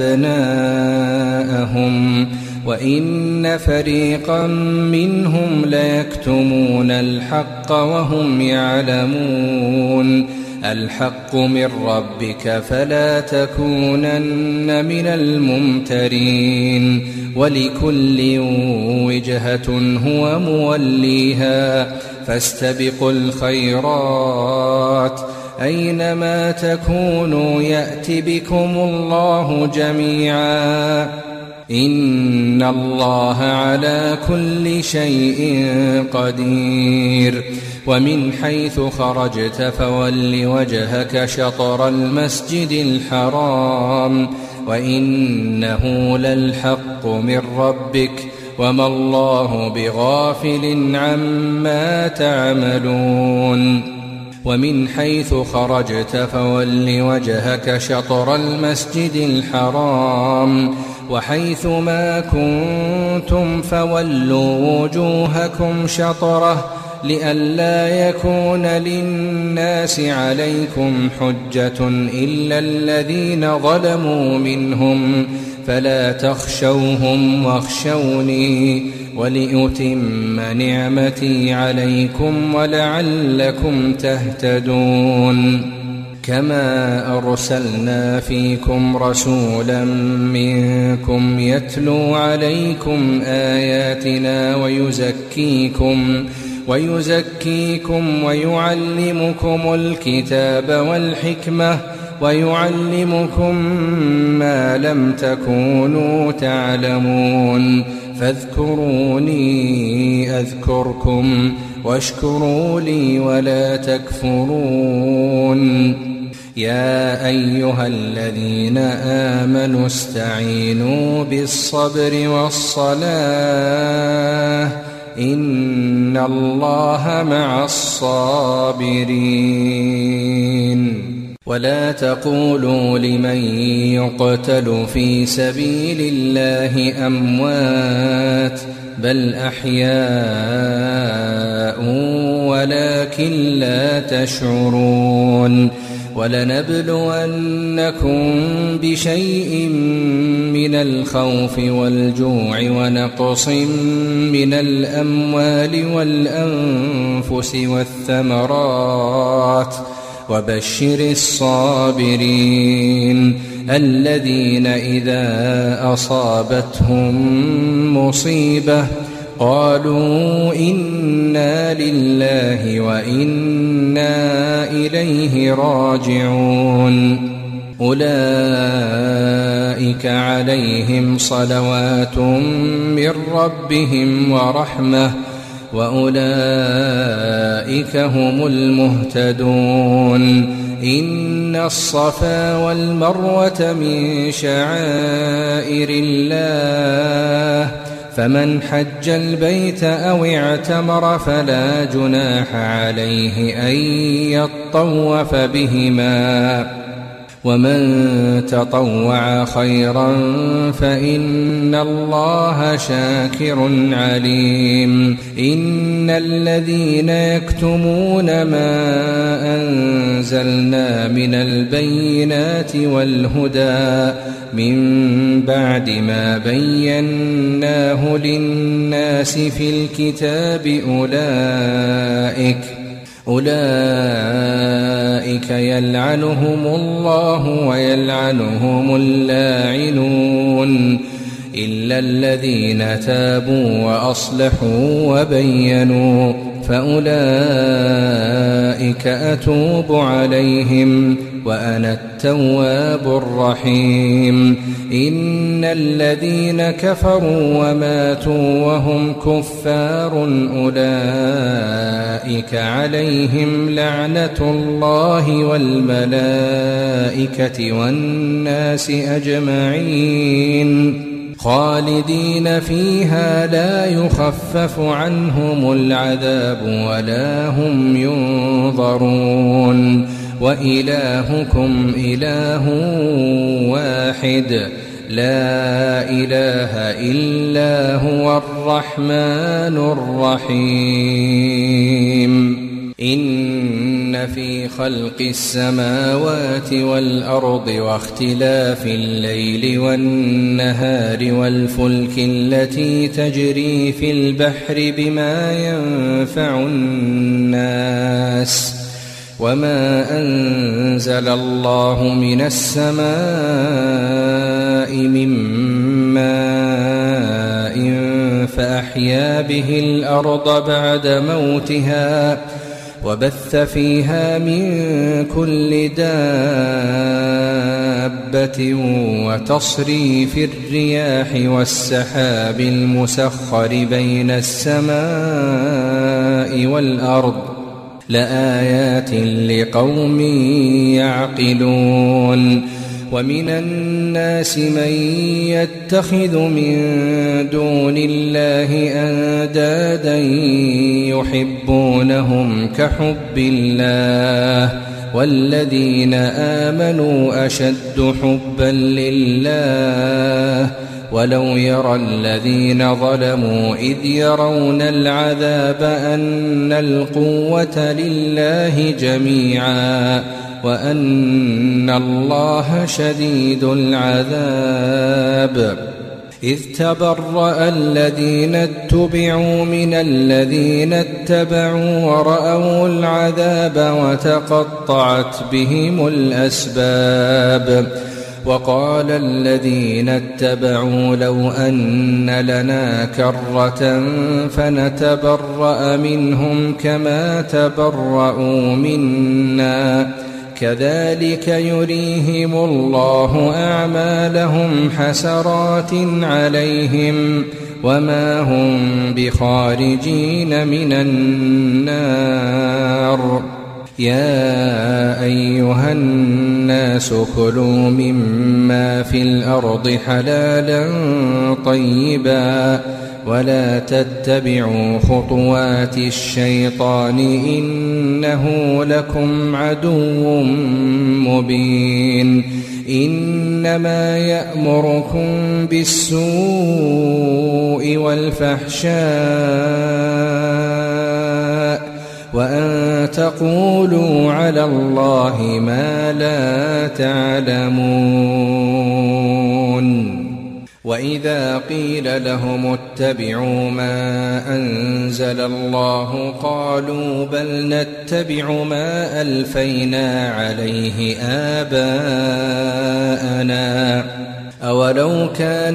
أبناءهم وإن فريقا منهم ليكتمون الحق وهم يعلمون. الحق من ربك فلا تكونن من الممترين ولكل وجهة هو موليها فاستبقوا الخيرات أينما تكونوا يأت بكم الله جميعا إن الله على كل شيء قدير. ومن حيث خرجت فول وجهك شطر المسجد الحرام وإنه للحق من ربك وما الله بغافل عما تعملون. ومن حيث خرجت فول وجهك شطر المسجد الحرام وحيث ما كنتم فولوا وجوهكم شطره لئلا يكون للناس عليكم حجة إلا الذين ظلموا منهم فلا تخشوهم واخشوني ولأتم نعمتي عليكم ولعلكم تهتدون. كما أرسلنا فيكم رسولا منكم يتلو عليكم آياتنا ويزكيكم ويعلمكم الكتاب والحكمة ويعلمكم ما لم تكونوا تعلمون فاذكروني أذكركم واشكروا لي ولا تكفرون. يا أيها الذين آمنوا استعينوا بالصبر والصلاة إن الله مع الصابرين. ولا تقولوا لمن يقتل في سبيل الله أموات بل أحياء ولكن لا تشعرون ولنبلونكم بشيء من الخوف والجوع ونقص من الأموال والأنفس والثمرات وبشر الصابرين الذين إذا أصابتهم مصيبة قالوا إنا لله وإنا إليه راجعون أولئك عليهم صلوات من ربهم ورحمة وأولئك هم المهتدون إن الصفا والمروة من شعائر الله فمن حج البيت أو اعتمر فلا جناح عليه أن يطوف بهما ومن تطوع خيرا فإن الله شاكر عليم إن الذين يكتمون ما أنزلنا من البينات والهدى من بعد ما بيناه للناس في الكتاب أولئك يلعنهم الله ويلعنهم اللاعنون إلا الذين تابوا وأصلحوا وبينوا فأولئك أتوب عليهم وأنا التواب الرحيم إن الذين كفروا وماتوا وهم كفار أولئك عليهم لعنة الله والملائكة والناس أجمعين خالدين فيها لا يخفف عنهم العذاب ولا هم ينظرون وإلهكم إله واحد لا إله إلا هو الرحمن الرحيم إن في خلق السماوات والأرض واختلاف الليل والنهار والفلك التي تجري في البحر بما ينفع الناس وما أنزل الله من السماء من ماء فأحيا به الأرض بعد موتها وبث فيها من كل دابة وتصريف الرياح والسحاب المسخر بين السماء والأرض لآيات لقوم يعقلون ومن الناس من يتخذ من دون الله أندادا يحبونهم كحب الله والذين آمنوا أشد حبا لله ولو يرى الذين ظلموا إذ يرون العذاب أن القوة لله جميعا وأن الله شديد العذاب إذ تبرأ الذين اتبعوا من الذين اتبعوا ورأوا العذاب وتقطعت بهم الأسباب وقال الذين اتبعوا لو أن لنا كرة فنتبرأ منهم كما تبرأوا منا كذلك يريهم الله أعمالهم حسرات عليهم وما هم بخارجين من النار يا أيها الناس كلوا مما في الأرض حلالا طيبا ولا تتبعوا خطوات الشيطان إنه لكم عدو مبين إنما يأمركم بالسوء والفحشاء وأن تقولوا على الله ما لا تعلمون. وإذا قيل لهم اتبعوا ما أنزل الله قالوا بل نتبع ما ألفينا عليه آباءنا أولو كان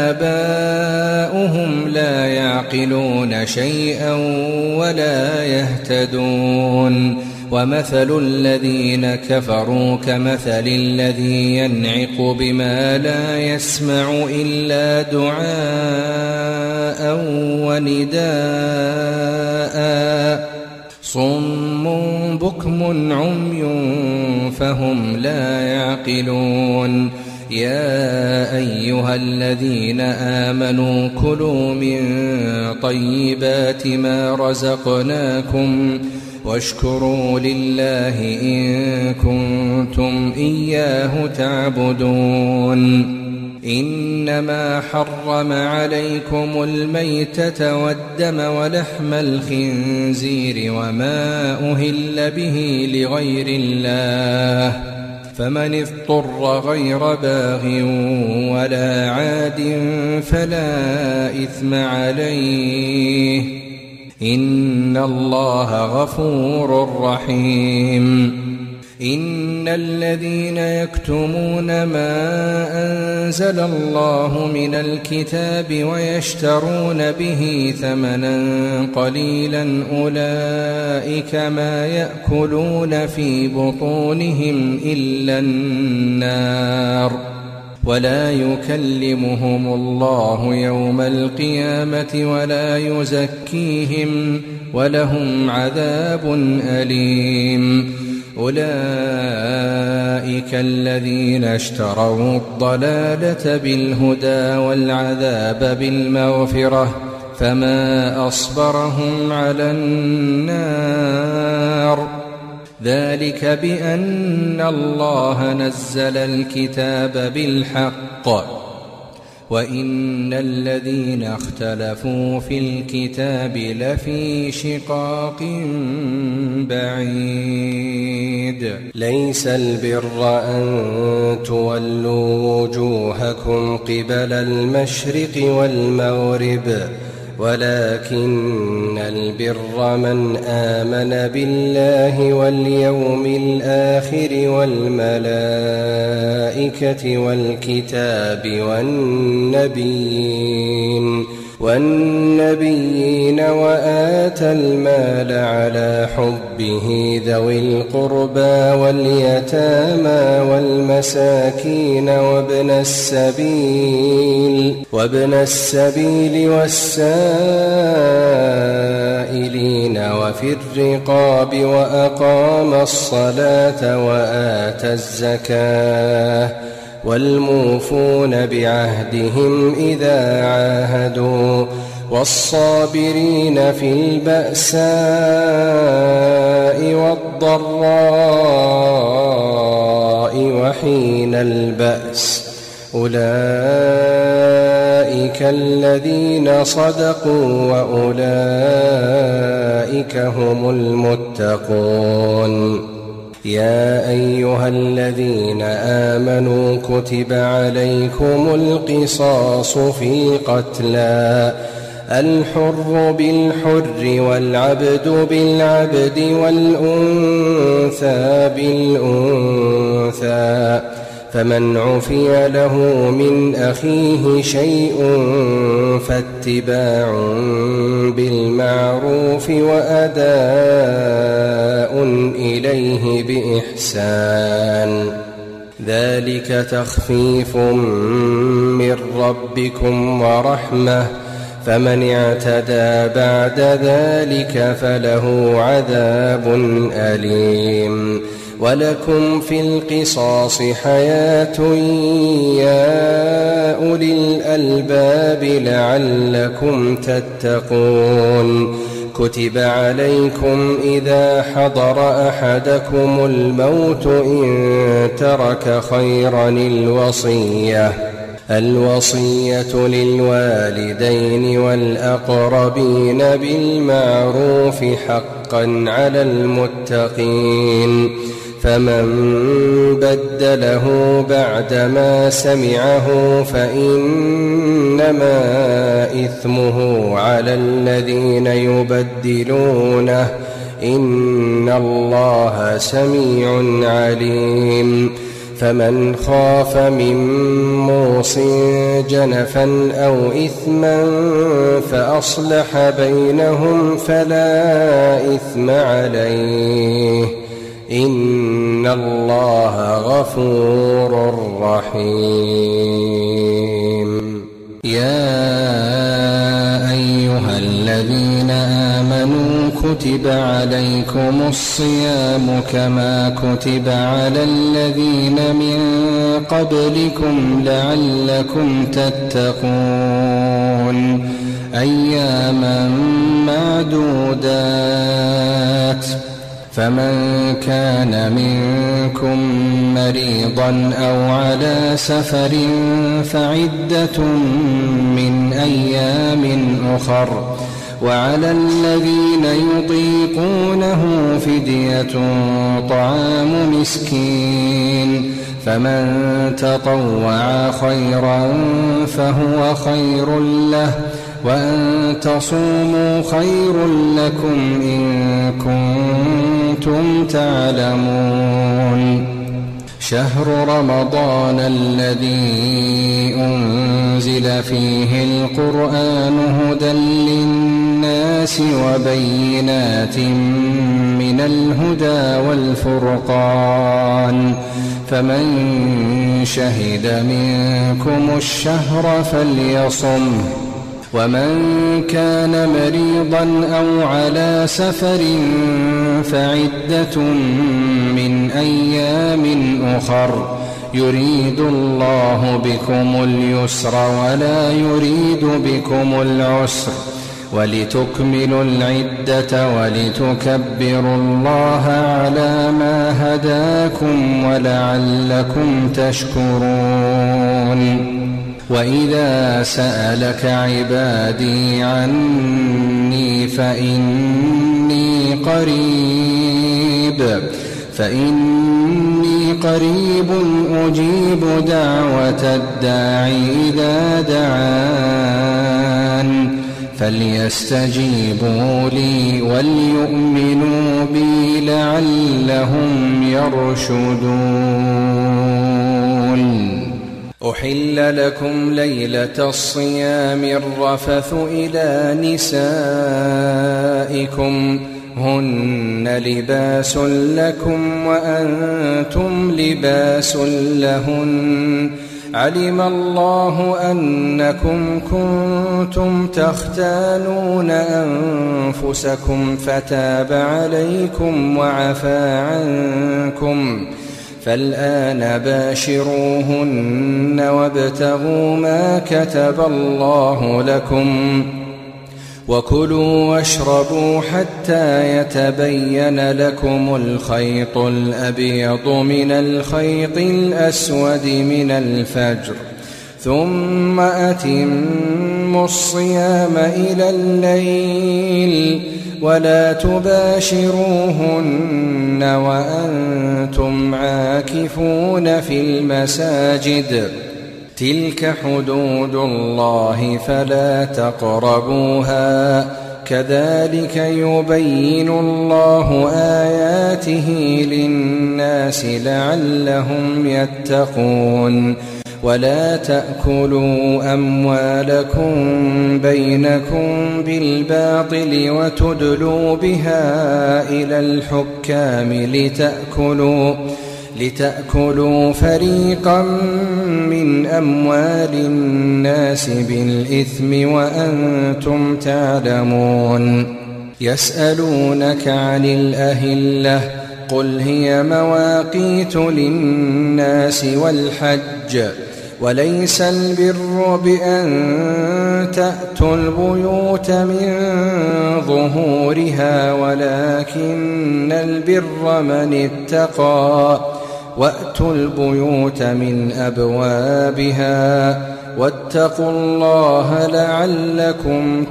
آباؤهم لا يعقلون شيئا ولا يهتدون. ومثل الذين كفروا كمثل الذي ينعق بما لا يسمع إلا دعاء ونداء صم بكم عمي فهم لا يعقلون. يا أيها الذين آمنوا كلوا من طيبات ما رزقناكم واشكروا لله إن كنتم إياه تعبدون. إنما حرم عليكم الميتة والدم ولحم الخنزير وما أهل به لغير الله فمن اضطر غير باغ ولا عاد فلا إثم عليه إن الله غفور رحيم. إن الذين يكتمون ما أنزل الله من الكتاب ويشترون به ثمنا قليلا أولئك ما يأكلون في بطونهم إلا النار ولا يكلمهم الله يوم القيامة ولا يزكيهم ولهم عذاب أليم. أولئك الذين اشتروا الضلالة بالهدى والعذاب بالمغفرة فما أصبرهم على النار ذلك بأن الله نزل الكتاب بالحق وإن الذين اختلفوا في الكتاب لفي شقاق بعيد. ليس البر أن تولوا وجوهكم قبل المشرق والمغرب ولكن البر من آمن بالله واليوم الآخر والملائكة والكتاب والنبيين وآتى المال على حبه ذوي القربى واليتامى والمساكين وابن السبيل والسائلين وفي الرقاب وأقام الصلاة وآتى الزكاة والموفون بعهدهم إذا عاهدوا والصابرين في البأساء والضراء وحين البأس أولئك الذين صدقوا وأولئك هم المتقون. يا أيها الذين آمنوا كتب عليكم القصاص في القتلى الحر بالحر والعبد بالعبد والأنثى بالأنثى فمن عفي له من أخيه شيء فاتباع بالمعروف وأداء إليه بإحسان ذلك تخفيف من ربكم ورحمة فمن اعتدى بعد ذلك فله عذاب أليم. ولكم في القصاص حياة يا أولي الألباب لعلكم تتقون. كتب عليكم إذا حضر أحدكم الموت إن ترك خيرا الوصية للوالدين والأقربين بالمعروف حقا على المتقين، فمن بدله بعدما سمعه فإنما إثمه على الذين يبدلونه، إن الله سميع عليم. فمن خاف من موص جنفا أو إثما فأصلح بينهم فلا إثم عليه، إن الله غفور رحيم. يا أيها الذين آمنوا كتب عليكم الصيام كما كتب على الذين من قبلكم لعلكم تتقون، أياما معدودات. فمن كان منكم مريضا أو على سفر فعدة من أيام أخر، وعلى الذين يطيقونه فدية طعام مسكين، فمن تطوع خيرا فهو خير له، وأن تصوموا خير لكم إن كنتم تعلمون. شهر رمضان الذي أنزل فيه القرآن هدى للناس وبينات من الهدى والفرقان، فمن شهد منكم الشهر فليصمه، ومن كان مريضا أو على سفر فعدة من أيام أخر، يريد الله بكم اليسر ولا يريد بكم العسر، ولتكملوا العدة ولتكبروا الله على ما هداكم ولعلكم تشكرون. وإذا سألك عبادي عني فإني قريب أجيب دعوة الداع إذا دعان، فليستجيبوا لي وليؤمنوا بي لعلهم يرشدون. أحل لكم ليلة الصيام الرفث إلى نسائكم، هن لباس لكم وأنتم لباس لهن، علم الله أنكم كنتم تختانون أنفسكم فتاب عليكم وعفى عنكم، فالآن باشروهن وابتغوا ما كتب الله لكم، وكلوا واشربوا حتى يتبين لكم الخيط الأبيض من الخيط الأسود من الفجر، ثم أتموا الصيام إلى الليل، ولا تباشروهن وأنتم عاكفون في المساجد، تلك حدود الله فلا تقربوها، كذلك يبين الله آياته للناس لعلهم يتقون. ولا تأكلوا أموالكم بينكم بالباطل وتدلوا بها إلى الحكام لتأكلوا فريقا من أموال الناس بالإثم وأنتم تعلمون. يسألونك عن الأهلة، قل هي مواقيت للناس والحج، وليس البر بأن تأتوا البيوت من ظهورها، ولكن البر من اتقى، وأتوا البيوت من أبوابها واتقوا الله لعلكم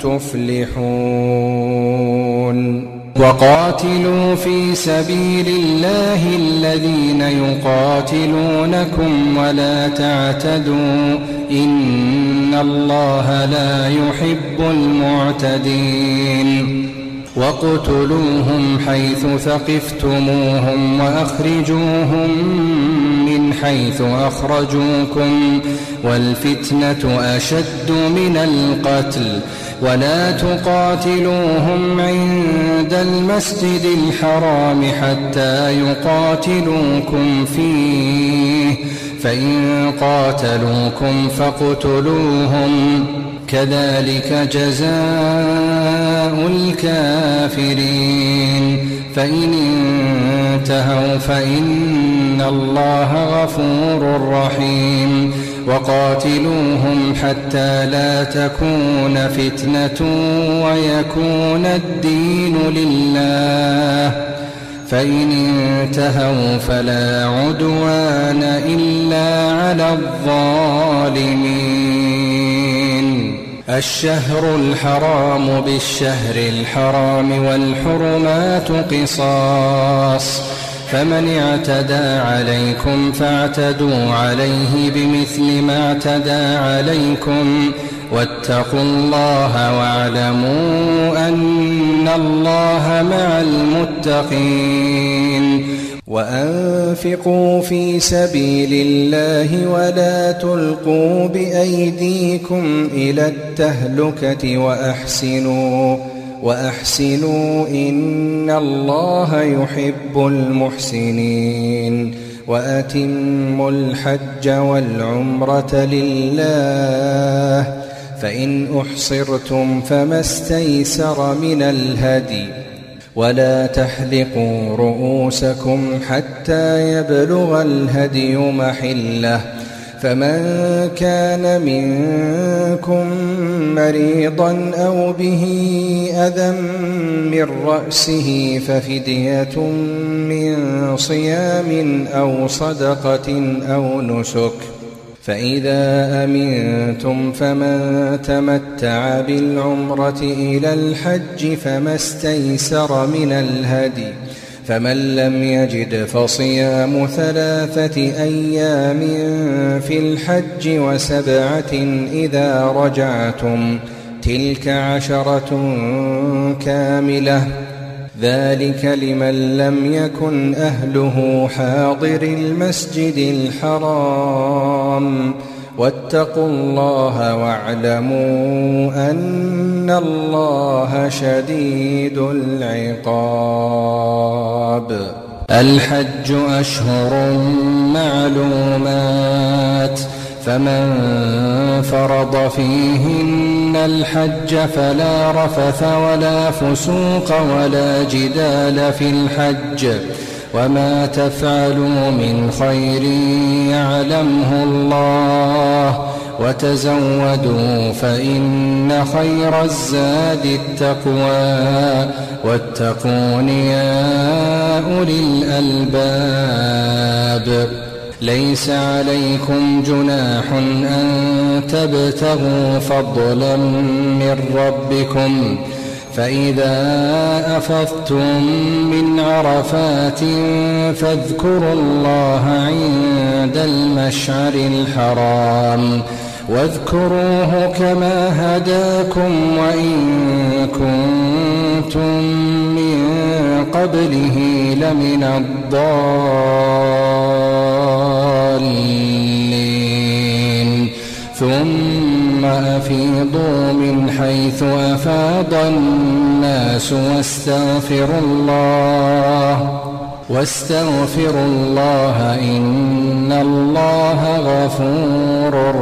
تفلحون وقاتلوا في سبيل الله الذين يقاتلونكم ولا تعتدوا إن الله لا يحب المعتدين وَاقْتُلُوهُمْ حَيْثُ ثَقِفْتُمُوهُمْ وَأَخْرِجُوهُمْ مِنْ حَيْثُ أَخْرَجُوكُمْ وَالْفِتْنَةُ أَشَدُّ مِنَ الْقَتْلِ وَلَا تُقَاتِلُوهُمْ عِندَ الْمَسْجِدِ الْحَرَامِ حَتَّى يُقَاتِلُوكُمْ فِيهِ فَإِنْ قَاتَلُوكُمْ فَاقْتُلُوهُمْ كذلك جزاء الكافرين فإن انتهوا فإن الله غفور رحيم وقاتلوهم حتى لا تكون فتنة ويكون الدين لله فإن انتهوا فلا عدوان إلا على الظالمين الشهر الحرام بالشهر الحرام والحرمات قصاص فمن اعتدى عليكم فاعتدوا عليه بمثل ما اعتدى عليكم واتقوا الله واعلموا أن الله مع المتقين وأنفقوا في سبيل الله ولا تلقوا بأيديكم إلى التهلكة وأحسنوا إن الله يحب المحسنين وأتموا الحج والعمرة لله فإن أحصرتم فما استيسر من الهدي ولا تحلقوا رؤوسكم حتى يبلغ الهدي محله فمن كان منكم مريضا أو به أذى من رأسه ففدية من صيام أو صدقة أو نسك فإذا أمنتم فمن تمتع بالعمرة إلى الحج فما استيسر من الهدي فمن لم يجد فصيام 3 أيام في الحج و7 إذا رجعتم تلك 10 كاملة ذلك لمن لم يكن أهله حاضر المسجد الحرام واتقوا الله واعلموا أن الله شديد العقاب الحج أشهر معلومات فمن فرض فيهن الحج فلا رفث ولا فسوق ولا جدال في الحج وما تفعلوا من خير يعلمه الله وتزودوا فإن خير الزاد التقوى واتقون يا أولي الألباب ليس عليكم جناح أن تبتغوا فضلا من ربكم فإذا أفضتم من عرفات فاذكروا الله عند المشعر الحرام واذكروه كما هداكم وإن كنتم من قبله لمن الضالين ثم أفيضوا من حيث أفاض الناس واستغفروا الله إن الله غفور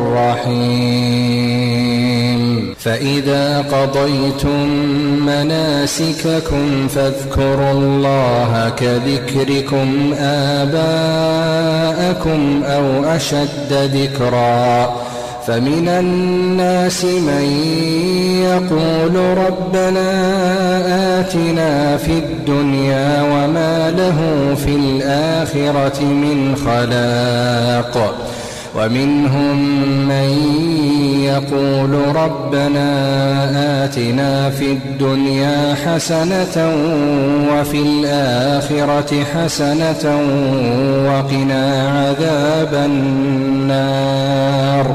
رحيم فإذا قضيتم مناسككم فاذكروا الله كذكركم آباءكم أو أشد ذكرا فمن الناس من يقول ربنا آتنا في الدنيا وما له في الآخرة من خلاق ومنهم من يقول ربنا آتنا في الدنيا حسنة وفي الآخرة حسنة وقنا عذاب النار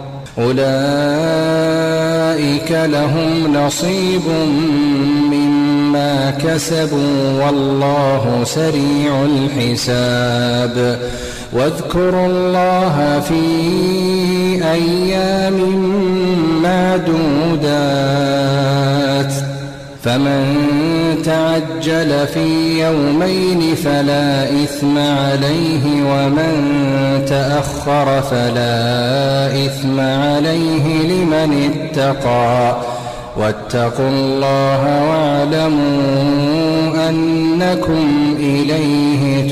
أولئك لهم نصيب مما كسبوا والله سريع الحساب واذكروا الله في أيام معدودات فمن تعجل في يومين فلا إثم عليه ومن تأخر فلا إثم عليه لمن اتقى واتقوا الله واعلموا أنكم إليه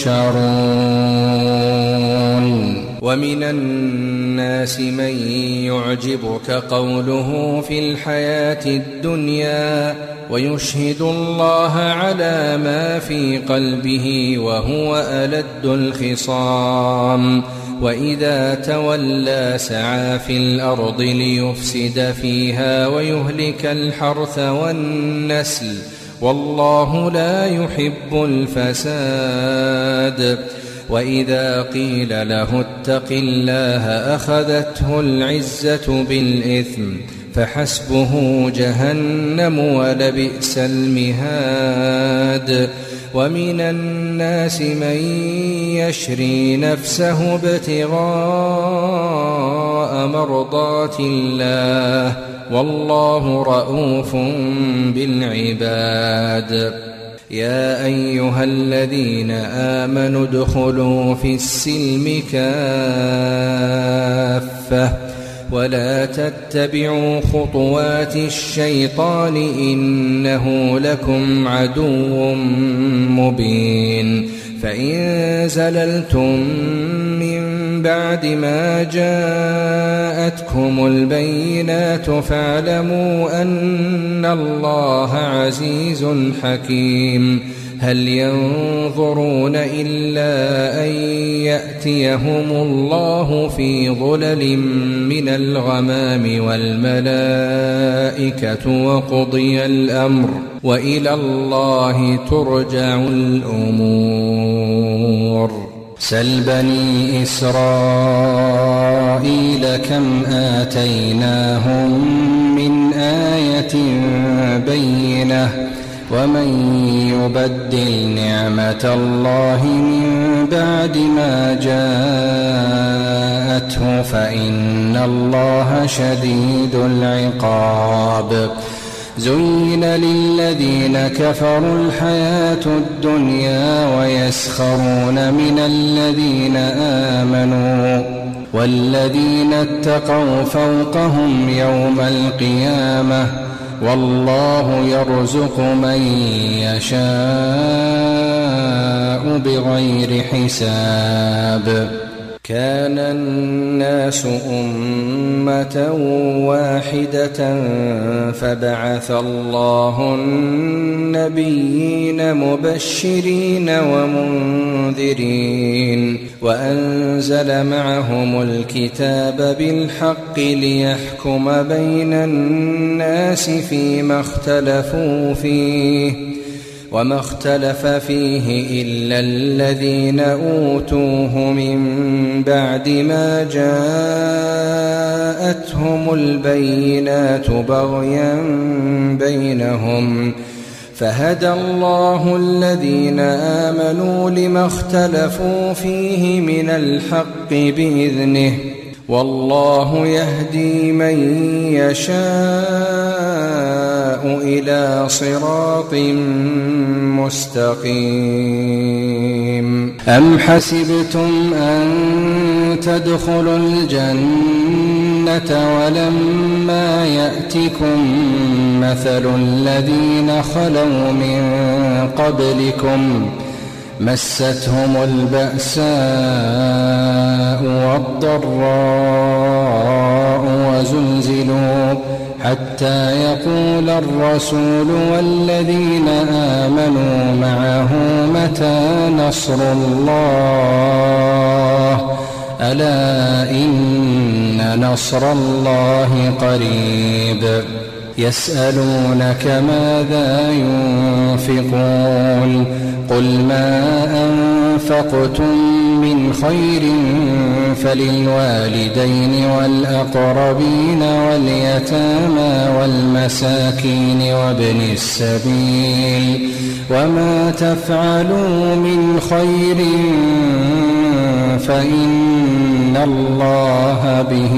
تحشرون ومن الناس من يعجبك قوله في الحياة الدنيا ويشهد الله على ما في قلبه وهو ألد الخصام وإذا تولى سعى في الأرض ليفسد فيها ويهلك الحرث والنسل والله لا يحب الفساد وإذا قيل له اتق الله أخذته العزة بالإثم فحسبه جهنم ولبئس المهاد ومن الناس من يشري نفسه ابتغاء مرضات الله والله رءوف بالعباد يا أيها الذين آمنوا ادخلوا في السلم كافة ولا تتبعوا خطوات الشيطان إنه لكم عدو مبين فإن زللتم من بعد ما جاءتكم البينات فاعلموا أن الله عزيز حكيم هل ينظرون إلا أن يأتيهم الله في ظلل من الغمام والملائكة وقضي الأمر وإلى الله ترجع الأمور سل بني إسرائيل كم آتيناهم من آية بينة ومن يبدل نعمة الله من بعد ما جاءته فإن الله شديد العقاب زين للذين كفروا الحياة الدنيا ويسخرون من الذين آمنوا والذين اتقوا فوقهم يوم القيامة والله يرزق من يشاء بغير حساب كان الناس أمة واحدة فبعث الله النبيين مبشرين ومنذرين وأنزل معهم الكتاب بالحق ليحكم بين الناس فيما اختلفوا فيه وما اختلف فيه إلا الذين أوتوه من بعد ما جاءتهم البينات بغيا بينهم فهدى الله الذين آمنوا لما اختلفوا فيه من الحق بإذنه والله يهدي من يشاء إلى صراط مستقيم أم حسبتم أن تدخلوا الجنة ولما يأتكم مثل الذين خلوا من قبلكم مستهم البأساء والضراء حتى يقول الرسول والذين آمنوا معه متى نصر الله ألا إن نصر الله قريب يسألونك ماذا ينفقون قل ما أنفقتم من خير فللوالدين والأقربين واليتامى والمساكين وابن السبيل وما تفعلوا من خير فإن الله به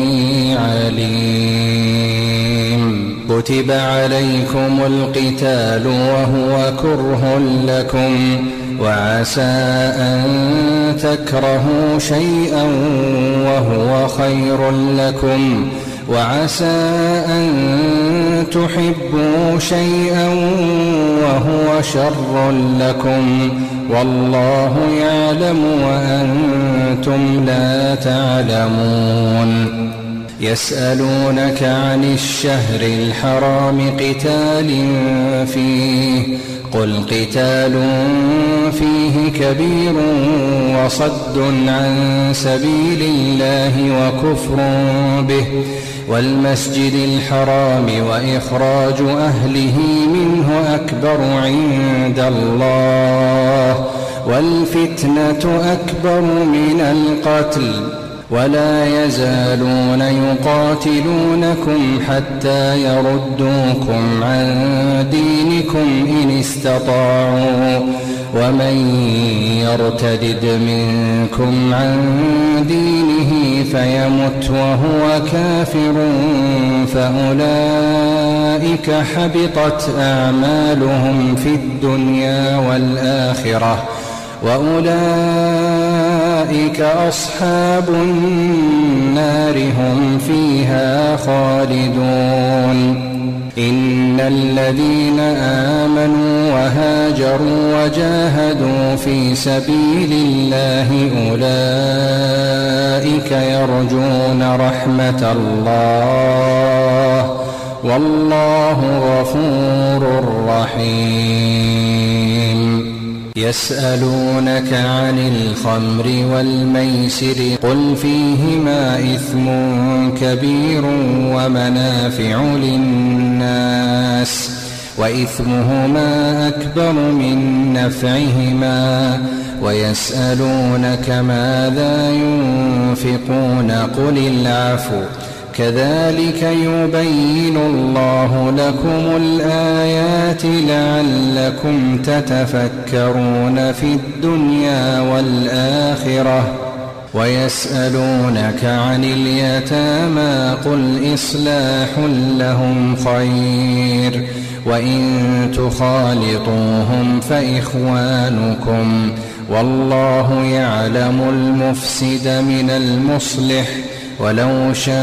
عليم كتب عليكم القتال وهو كره لكم وعسى أن تكرهوا شيئا وهو خير لكم وعسى أن تحبوا شيئا وهو شر لكم والله يعلم وأنتم لا تعلمون يسألونك عن الشهر الحرام قتال فيه قل قتال فيه كبير وصد عن سبيل الله وكفر به والمسجد الحرام وإخراج أهله منه أكبر عند الله والفتنة أكبر من القتل ولا يزالون يقاتلونكم حتى يردوكم عن دينكم إن استطاعوا ومن يرتدد منكم عن دينه فيمت وهو كافر فأولئك حبطت أعمالهم في الدنيا والآخرة وأولئك أصحاب النار هم فيها خالدون إن الذين آمنوا وهاجروا وجاهدوا في سبيل الله أولئك يرجون رحمة الله والله غفور رحيم يسألونك عن الخمر والميسر قل فيهما إثم كبير ومنافع للناس وإثمهما أكبر من نفعهما ويسألونك ماذا ينفقون قل العفو كذلك يبين الله لكم الآيات لعلكم تتفكرون في الدنيا والآخرة ويسألونك عن اليتامى قل إصلاح لهم خير وإن تخالطوهم فإخوانكم والله يعلم المفسد من المصلح ولو شاء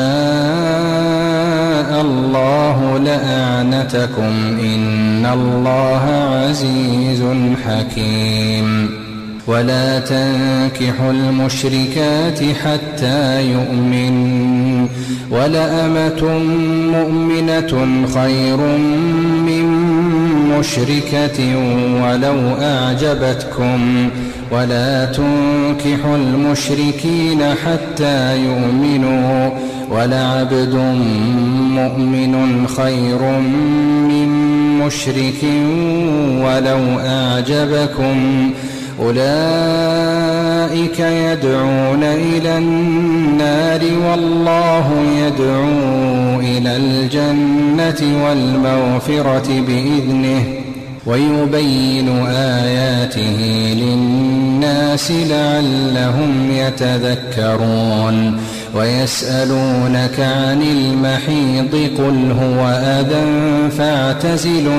الله لأعنتكم إن الله عزيز حكيم ولا تنكحوا المشركات حتى يؤمنوا ولأمة مؤمنة خير من مشركة ولو أعجبتكم ولا تنكحوا المشركين حتى يؤمنوا ولعبد مؤمن خير من مشرك ولو أعجبكم أولئك يدعون إلى النار والله يدعو إلى الجنة والمغفرة بإذنه ويبين آياته للناس لعلهم يتذكرون ويسألونك عن المحيض قل هو أذى فاعتزلوا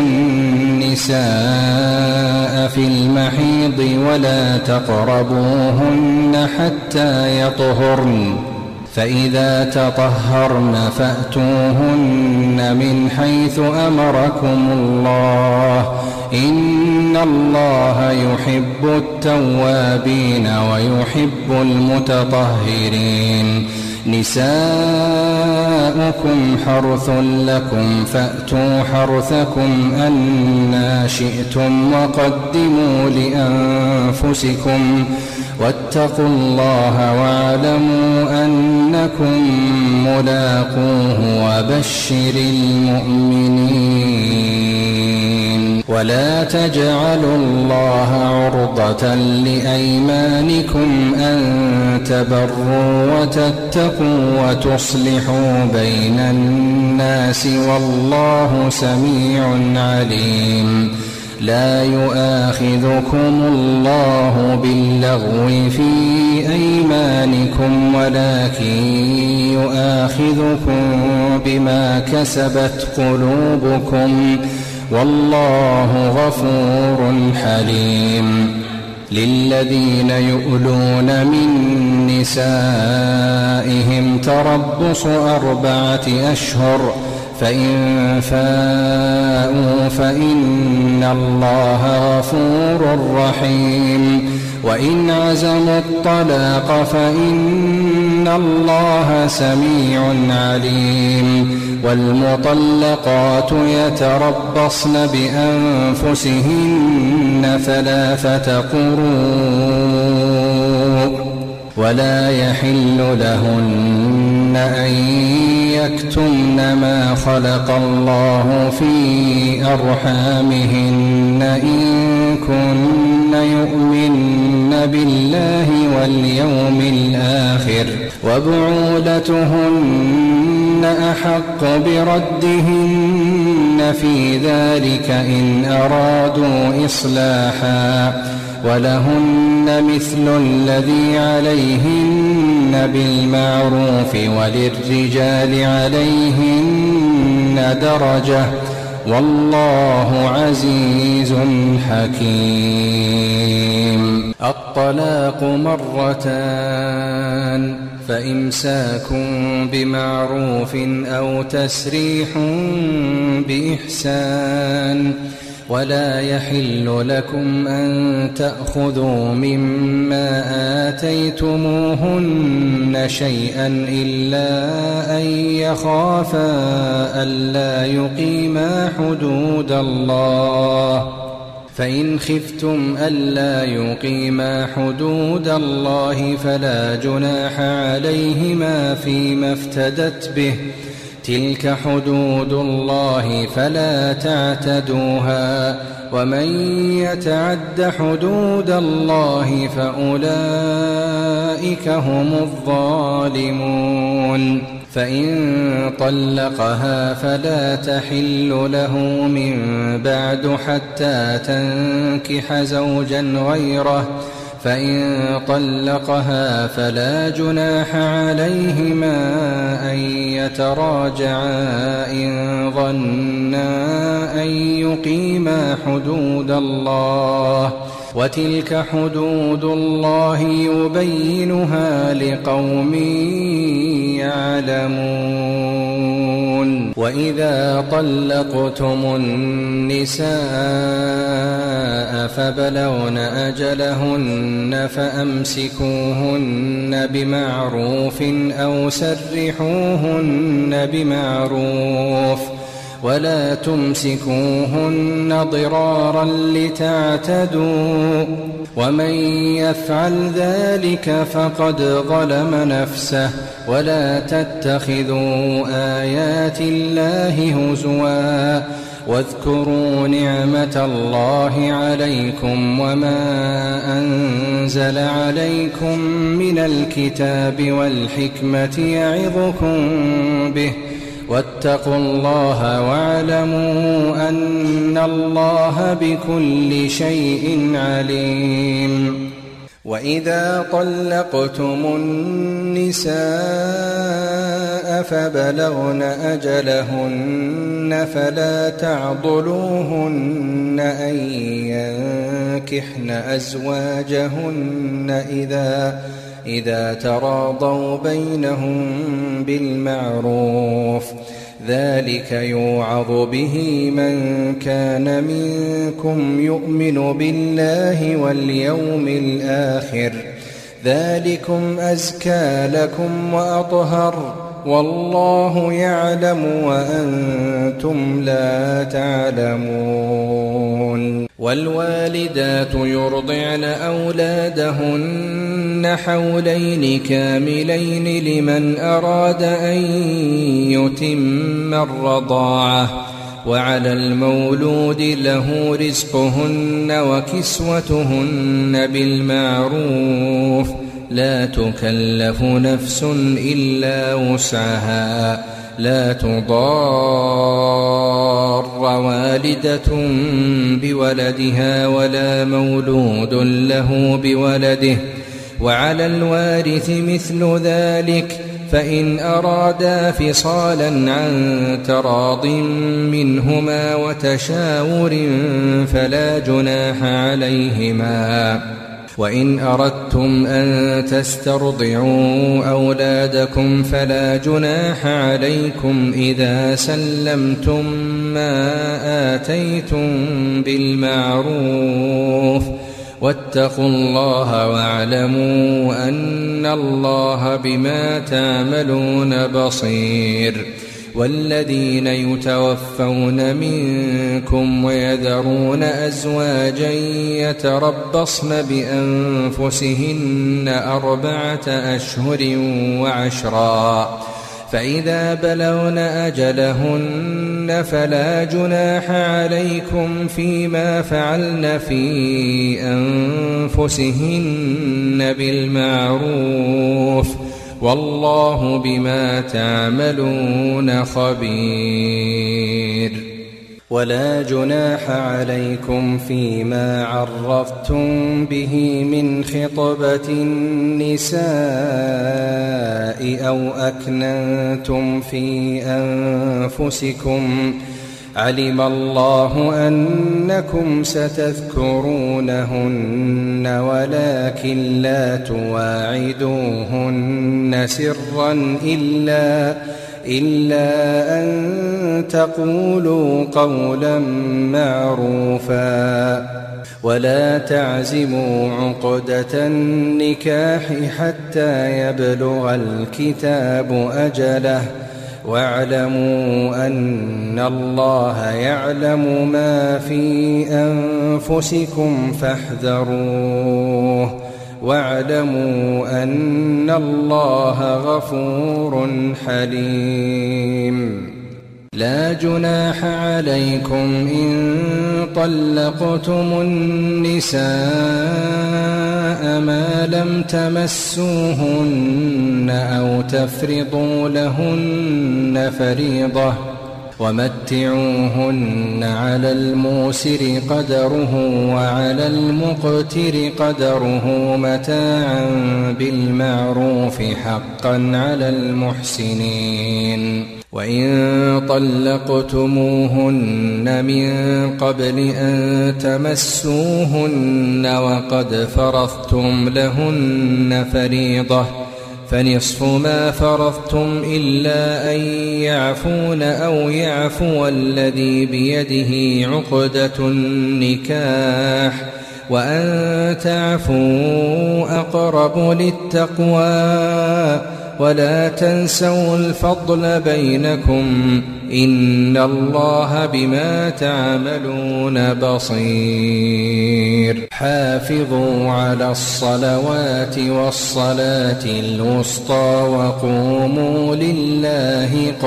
النساء في المحيض ولا تقربوهن حتى يطهرن فإذا تطهرن فأتوهن من حيث أمركم الله إن الله يحب التوابين ويحب المتطهرين نساؤكم نساؤكم حرث لكم فأتوا حرثكم أنى شئتم وقدموا لأنفسكم واتقوا الله واعلموا أنكم ملاقوه وبشر المؤمنين. ولا تجعلوا الله عرضة لأيمانكم أن تبروا وتتقوا وتصلحوا بين الناس والله سميع عليم. لا يؤاخذكم الله باللغو في أيمانكم ولكن يؤاخذكم بما كسبت قلوبكم والله غفور حليم. للذين يؤلون من نسائهم تربص 4 أشهر فإن فاءوا فإن الله غفور رحيم. وإن عزموا الطلاق فإن الله سميع عليم. والمطلقات يتربصن بأنفسهن 3 قروء ولا يحل لهن أن يكتمن ما خلق الله في أرحامهن إن كن يؤمن بالله واليوم الآخر وبعولتهن أحق بردهن في ذلك إن أرادوا إصلاحا ولهن مثل الذي عليهن بالمعروف وللرجال عليهن درجة والله عزيز حكيم. الطلاق 2 فإمساك بمعروف أو تسريح بإحسان. ولا يحل لكم أن تأخذوا مما آتيتموهن شيئا إلا أن يخافا ألا يقيما حدود الله. فإن خفتم ألا يقيما حدود الله فلا جناح عليهما فيما افتدت به. تلك حدود الله فلا تعتدوها ومن يتعد حدود الله فأولئك هم الظالمون. فإن طلقها فلا تحل له من بعد حتى تنكح زوجا غيره. فإن طلقها فلا جناح عليهما أن يتراجعا إن ظنا أن يقيما حدود الله وتلك حدود الله يبينها لقوم يعلمون. وإذا طلقتم النساء فبلغن أجلهن فأمسكوهن بمعروف أو سرحوهن بمعروف ولا تمسكوهن ضرارا لتعتدوا ومن يفعل ذلك فقد ظلم نفسه. ولا تتخذوا آيات الله هزوا واذكروا نعمة الله عليكم وما أنزل عليكم من الكتاب والحكمة يعظكم به واتقوا الله واعلموا أن الله بكل شيء عليم. وإذا طلقتم النساء فبلغن أجلهن فلا تعضلوهن أن ينكحن أزواجهن إذا تراضوا بينهم بالمعروف. ذلك يوعظ به من كان منكم يؤمن بالله واليوم الآخر. ذلكم أزكى لكم وأطهر والله يعلم وأنتم لا تعلمون. والوالدات يرضعن أولادهن حولين كاملين لمن أراد أن يتم الرضاعة، وعلى المولود له رزقهن وكسوتهن بالمعروف، لا تكلف نفس إلا وسعها، لا تضار والدة بولدها ولا مولود له بولده، وعلى الوارث مثل ذلك، فإن أرادا فصالا عن تراض منهما وتشاور فلا جناح عليهما. وإن أردتم أن تسترضعوا أولادكم فلا جناح عليكم إذا سلمتم ما آتيتم بالمعروف، واتقوا الله واعلموا أن الله بما تعملون بصير. والذين يتوفون منكم ويذرون أزواجا يتربصن بأنفسهن 4 أشهر وعشرا، فإذا بلغن أجلهن فلا جناح عليكم فيما فعلن في أنفسهن بالمعروف، والله بما تعملون خبير. ولا جناح عليكم فيما عرفتم به من خطبة النساء أو أكننتم في أنفسكم، علم الله أنكم ستذكرونهن ولكن لا تواعدوهن سرا إلا أن تقولوا قولا معروفا، ولا تعزموا عقدة النكاح حتى يبلغ الكتاب أجله، واعلموا أن الله يعلم ما في أنفسكم فاحذروه، واعلموا أن الله غفور حليم. لا جناح عليكم إن طلقتم النساء ما لم تمسوهن أو تفرضوا لهن فريضة، ومتعوهن على الموسر قدره وعلى المقتر قدره متاعا بالمعروف حقا على المحسنين. وإن طلقتموهن من قبل أن تمسوهن وقد فرضتم لهن فريضة فنصف ما فرضتم إلا أن يعفون أو يعفو الذي بيده عقدة النكاح، وأن تعفوا أقرب للتقوى، ولا تنسوا الفضل بينكم إن الله بما تعملون بصير. حافظوا على الصلوات والصلاة الوسطى وقوموا لله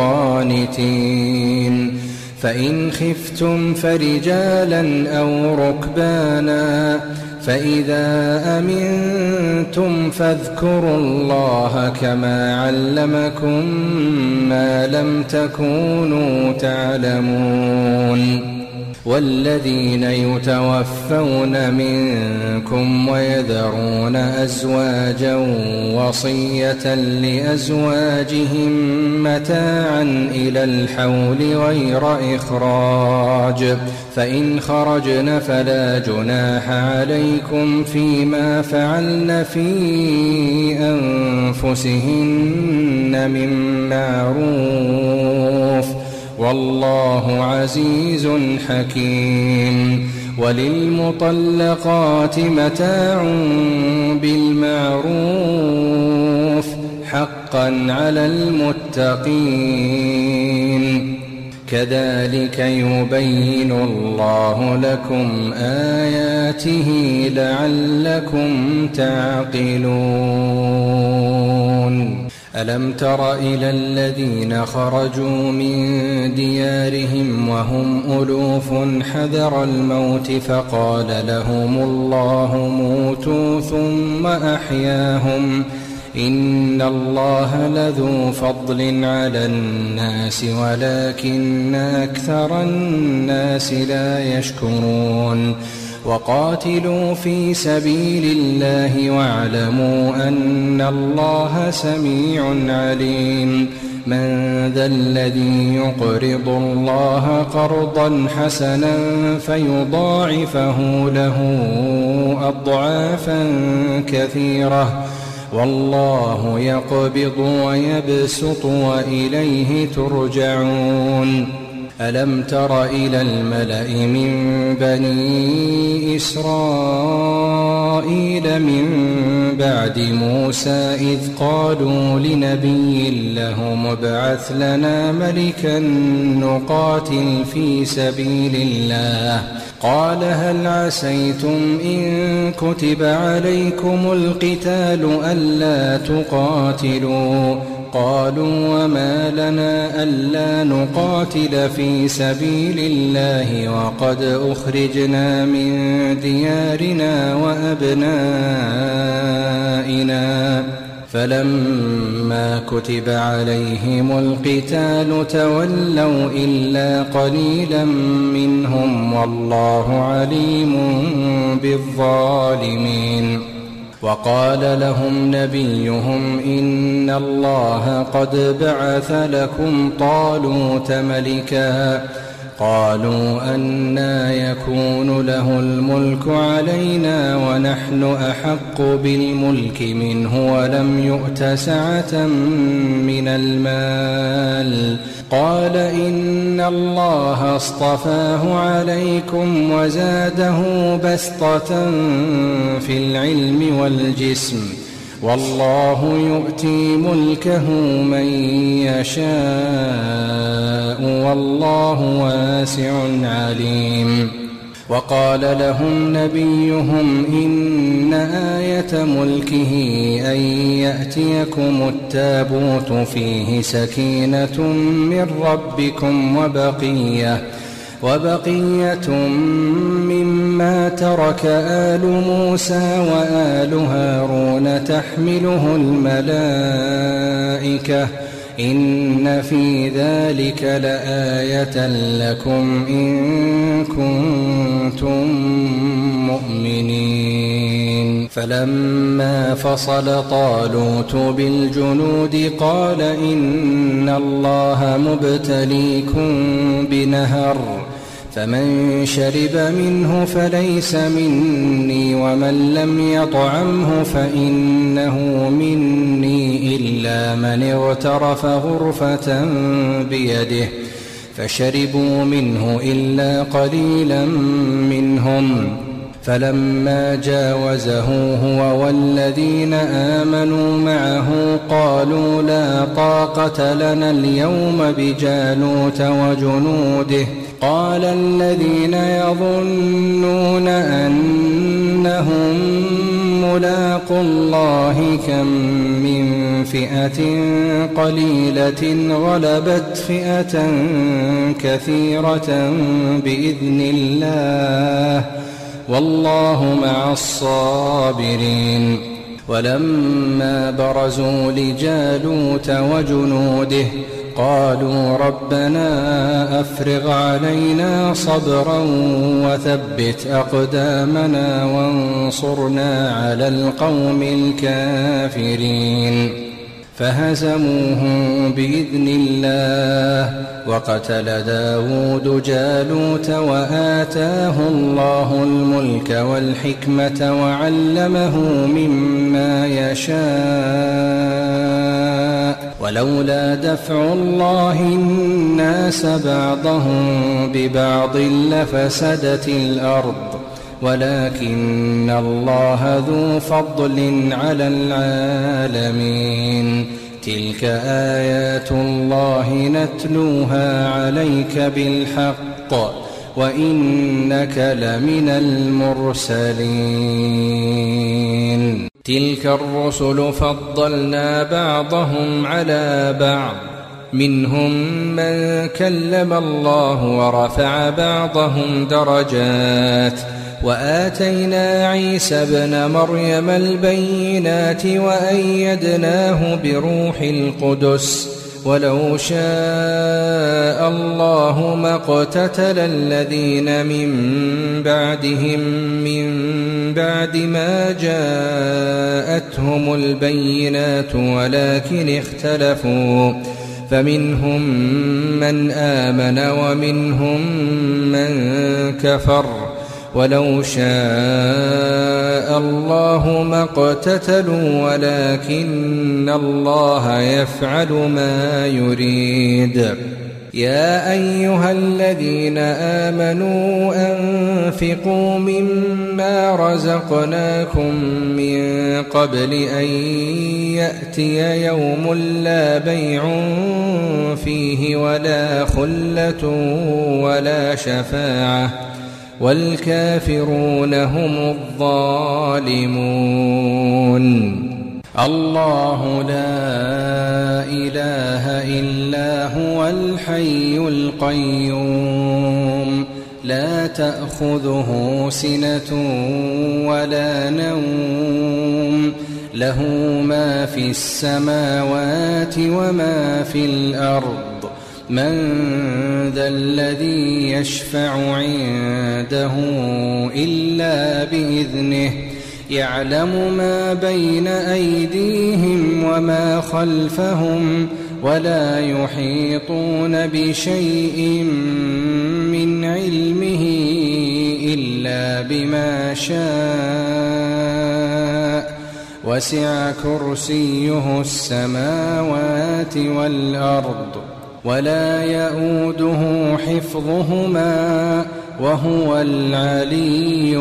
قانتين. فإن خفتم فرجالا أو ركبانا، فإذا أمنتم فاذكروا الله كما علمكم ما لم تكونوا تعلمون. والذين يتوفون منكم ويذرون أزواجا وصية لأزواجهم متاعا إلى الحول غير إخراج، فإن خرجن فلا جناح عليكم فيما فعلن في أنفسهن من معروف، والله عزيز حكيم. وللمطلقات متاع بالمعروف حقا حقا على المتقين كذلك يبين الله لكم آياته لعلكم تعقلون ألم تر إلى الذين خرجوا من ديارهم وهم ألوف حذر الموت فقال لهم الله موتوا ثم أحياهم إن الله لذو فضل على الناس ولكن أكثر الناس لا يشكرون وقاتلوا في سبيل الله واعلموا أن الله سميع عليم من ذا الذي يقرض الله قرضا حسنا فيضاعفه له أضعافا كثيرة والله يقبض ويبسط وإليه ترجعون ألم تر إلى الملأ من بني إسرائيل من بعد موسى إذ قالوا لنبي له ابعث لنا ملكا نقاتل في سبيل الله قال هل عسيتم إن كتب عليكم القتال ألا تقاتلوا قالوا وما لنا ألا نقاتل في سبيل الله وقد أخرجنا من ديارنا وأبنائنا فلما كتب عليهم القتال تولوا إلا قليلا منهم والله عليم بالظالمين وقال لهم نبيهم إن الله قد بعث لكم طالوت ملكا قالوا أنى يكون له الملك علينا ونحن أحق بالملك منه ولم يؤت سعة من المال قال إن الله اصطفاه عليكم وزاده بسطة في العلم والجسم والله يؤتي ملكه من يشاء والله واسع عليم وقال لهم نبيهم إن آية ملكه أن يأتيكم التابوت فيه سكينة من ربكم وبقية مما ترك آل موسى وآل هارون تحمله الملائكة إن في ذلك لآية لكم إن كنتم مؤمنين فلما فصل طالوت بالجنود قال إن الله مبتليكم بنهر فمن شرب منه فليس مني ومن لم يطعمه فإنه مني إلا من اغترف غرفة بيده فشربوا منه إلا قليلا منهم فلما جاوزه هو والذين آمنوا معه قالوا لا طاقة لنا اليوم بجالوت وجنوده قال الذين يظنون أنهم ملاقو الله كم من فئة قليلة غلبت فئة كثيرة بإذن الله والله مع الصابرين ولما برزوا لجالوت وجنوده قالوا ربنا أفرغ علينا صبرا وثبت أقدامنا وانصرنا على القوم الكافرين فهزموهم بإذن الله وقتل داود جالوت وآتاه الله الملك والحكمة وعلمه مما يشاء ولولا دفع الله الناس بعضهم ببعض لفسدت الأرض ولكن الله ذو فضل على العالمين تلك آيات الله نتلوها عليك بالحق وإنك لمن المرسلين تلك الرسل فضلنا بعضهم على بعض منهم من كلم الله ورفع بعضهم درجات وآتينا عيسى ابن مريم البينات وأيدناه بروح القدس ولو شاء الله ما اقتتل الذين من بعدهم من بعد ما جاءتهم البينات ولكن اختلفوا فمنهم من آمن ومنهم من كفر ولو شاء الله ما اقتتلوا ولكن الله يفعل ما يريد يا أيها الذين آمنوا أنفقوا مما رزقناكم من قبل أن يأتي يوم لا بيع فيه ولا خلة ولا شفاعة والكافرون هم الظالمون الله لا إله إلا هو الحي القيوم لا تأخذه سنة ولا نوم له ما في السماوات وما في الأرض من ذا الذي يشفع عنده إلا بإذنه يعلم ما بين أيديهم وما خلفهم ولا يحيطون بشيء من علمه إلا بما شاء وسع كرسيه السماوات والأرض ولا يؤوده حفظهما وهو العلي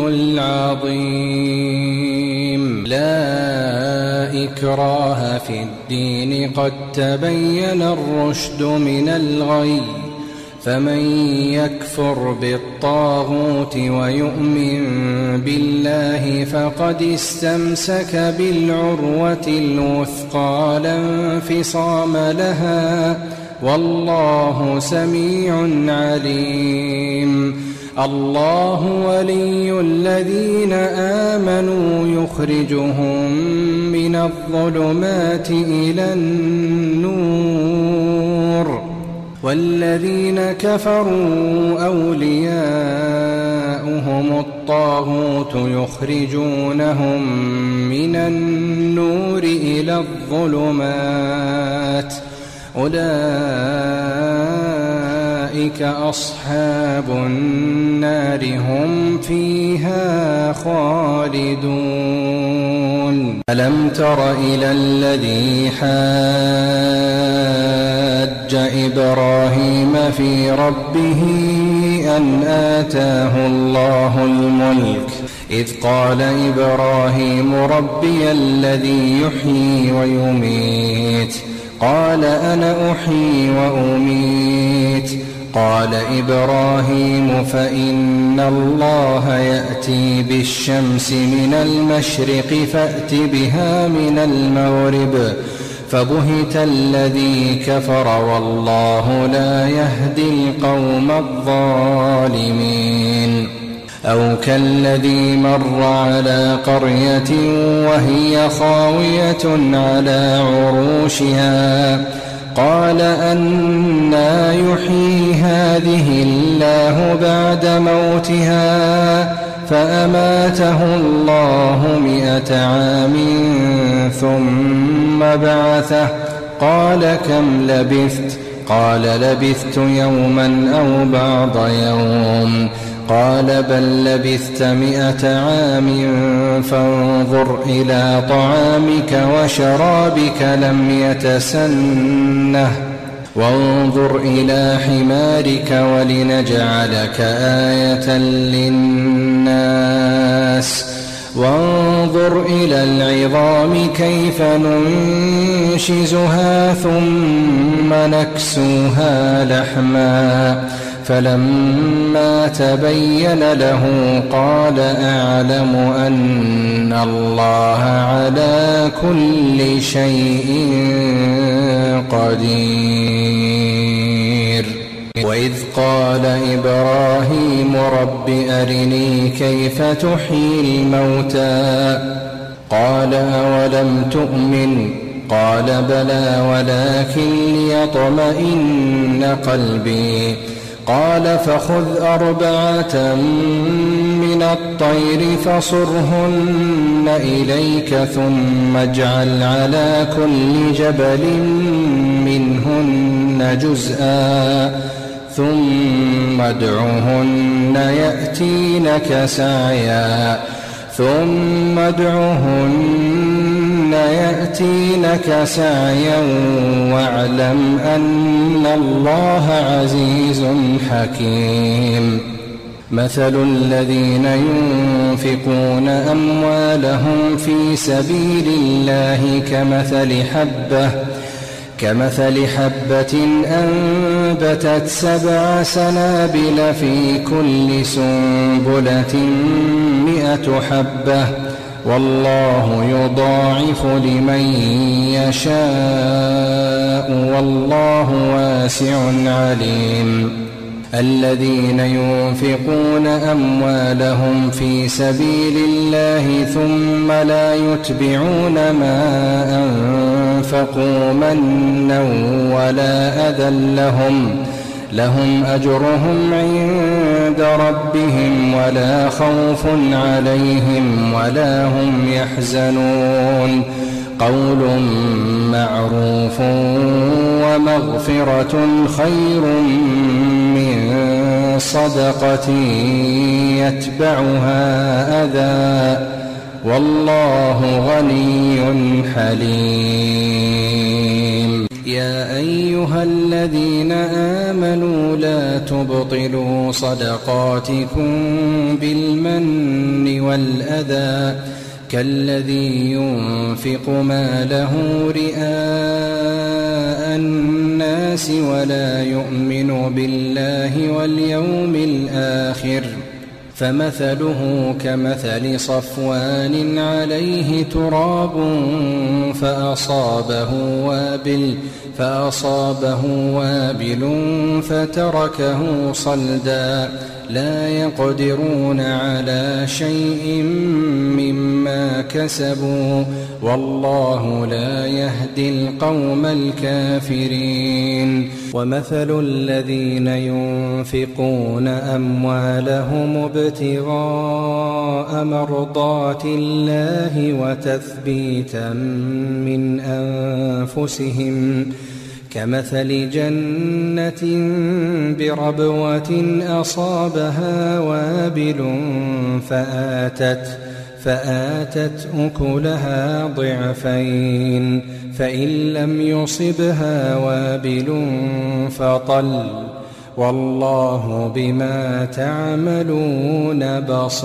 العظيم لا إكراه في الدين قد تبين الرشد من الغي فمن يكفر بالطاغوت ويؤمن بالله فقد استمسك بالعروة الوثقى لا انفصام لها والله سميع عليم الله ولي الذين آمنوا يخرجهم من الظلمات إلى النور والذين كفروا أولياؤهم الطاغوت يخرجونهم من النور إلى الظلمات أولئك أصحاب النار هم فيها خالدون ألم تر إلى الذي حاج إبراهيم في ربه أن آتاه الله الملك إذ قال إبراهيم ربي الذي يحيي ويميت قال أنا أحيي وأميت قال إبراهيم فإن الله يأتي بالشمس من المشرق فأت بها من المغرب فبهت الذي كفر والله لا يهدي القوم الظالمين أو كالذي مر على قرية وهي خاوية على عروشها قال أنى يحيي هذه الله بعد موتها فأماته الله 100 عام ثم بعثه قال كم لبثت قال لبثت يوما أو بعض يوم قال بل لبثت 100 عام فانظر إلى طعامك وشرابك لم يتسنه وانظر إلى حمارك ولنجعلك آية للناس وانظر إلى العظام كيف ننشزها ثم نكسوها لحما فلما تبين له قال أعلم أن الله على كل شيء قدير. وإذ قال إبراهيم رب أرني كيف تحيي الموتى قال أولم تؤمن قال بلى ولكن ليطمئن قلبي قال فخذ 4 من الطير فصرهن إليك ثم اجعل على كل جبل منهن جزءا ثم ادعهن يأتينك سعيا واعلم أن الله عزيز حكيم. مثل الذين ينفقون أموالهم في سبيل الله كمثل حبة أنبتت 7 سنابل في كل سنبلة 100 حبة والله يضاعف لمن يشاء والله واسع عليم. الذين ينفقون أموالهم في سبيل الله ثم لا يتبعون ما أنفقوا منا ولا أذى لهم أجرهم عند ربهم ولا خوف عليهم ولا هم يحزنون. قول معروف ومغفرة خير من صدقة يتبعها أذى والله غني حليم. يا أيها الذين آمنوا لا تبطلوا صدقاتكم بالمن والأذى كالذي ينفق ماله رئاء الناس ولا يؤمن بالله واليوم الآخر فمثله كمثل صفوان عليه تراب فأصابه وابل فتركه صلدا لا يقدرون على شيء مما كسبوا والله لا يهدي القوم الكافرين. ومثل الذين ينفقون أموالهم ابتغاء مرضات الله وتثبيتا من أنفسهم كمثل جنة بربوة أصابها وابل فآتت أكلها ضعفين فإن لم يصبها وابل فطل والله بما تعملون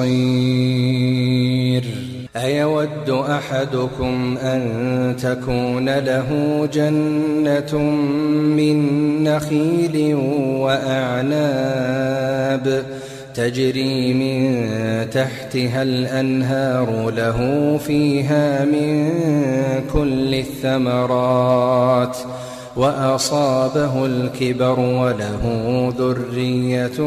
بصير. أيود أحدكم أن تكون له جنة من نخيل وأعناب تجري من تحتها الأنهار له فيها من كل الثمرات وأصابه الكبر وله ذرية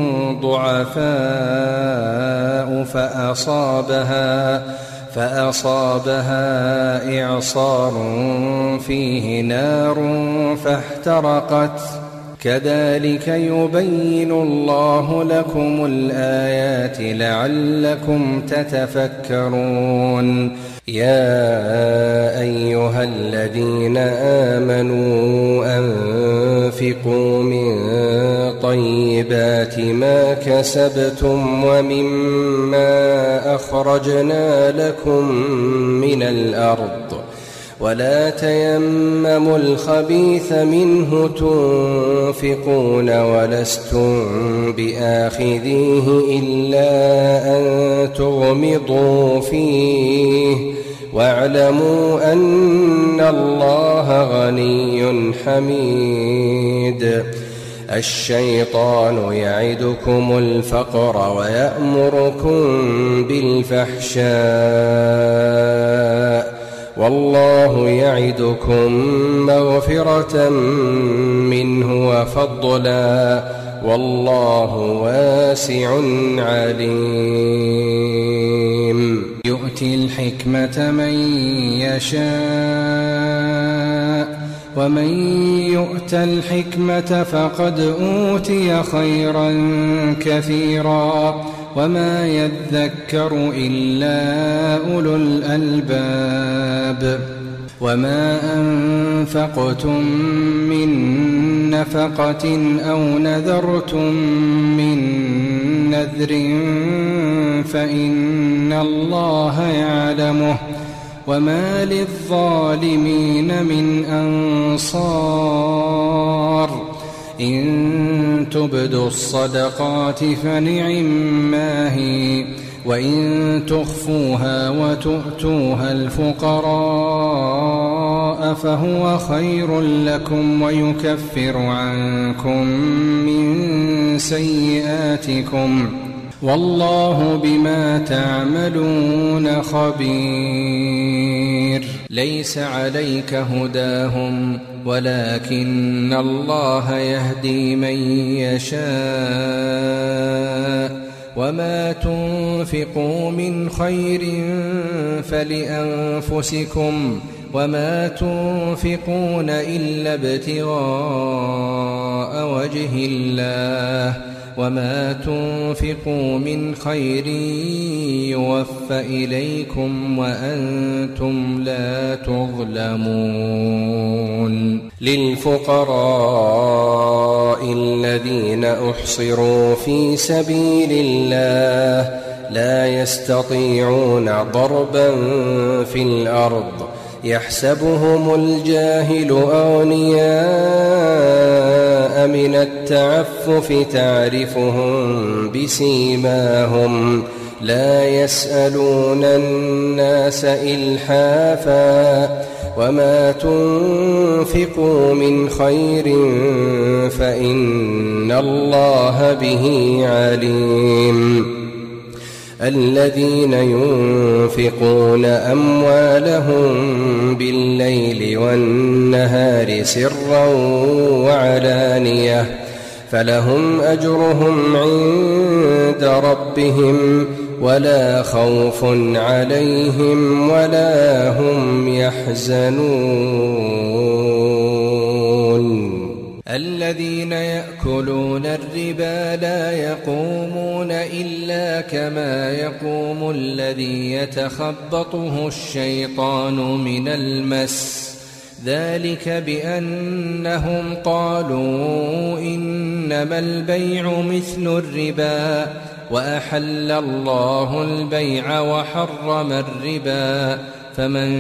ضعفاء فأصابها إعصار فيه نار فاحترقت كذلك يبين الله لكم الآيات لعلكم تتفكرون. يا أيها الذين آمنوا أنفقوا من طيبات ما كسبتم ومما أخرجنا لكم من الأرض ولا تيمموا الخبيث منه تنفقون ولستم بآخذيه إلا أن تغمضوا فيه واعلموا أن الله غني حميد. الشيطان يعدكم الفقر ويأمركم بالفحشاء والله يعدكم مغفرة منه وفضلا والله واسع عليم. يؤتي الحكمة من يشاء ومن يؤت الحكمة فقد أوتي خيرا كثيرا وما يذكر إلا أولو الألباب. وما أنفقتم من نفقة أو نذرتم من نذر فإن الله يعلمه وما للظالمين من أنصار. إن تبدوا الصدقات فنعما هي وإن تخفوها وتؤتوها الفقراء فهو خير لكم ويكفر عنكم من سيئاتكم والله بما تعملون خبير. ليس عليك هداهم ولكن الله يهدي من يشاء وما تنفقوا من خير فلأنفسكم وما تنفقون إلا ابتغاء وجه الله وما تنفقوا من خير يوفى إليكم وأنتم لا تظلمون. للفقراء الذين أحصروا في سبيل الله لا يستطيعون ضربا في الأرض يحسبهم الجاهل أغنياء من التعفف تعرفهم بسيماهم لا يسألون الناس إلحافا وما تنفقوا من خير فإن الله به عليم. الذين ينفقون أموالهم بالليل والنهار سرا وعلانية فلهم أجرهم عند ربهم ولا خوف عليهم ولا هم يحزنون. الذين يأكلون الربا لا يقومون إلا كما يقوم الذي يتخبطه الشيطان من المس ذلك بأنهم قالوا إنما البيع مثل الربا وأحل الله البيع وحرم الربا فمن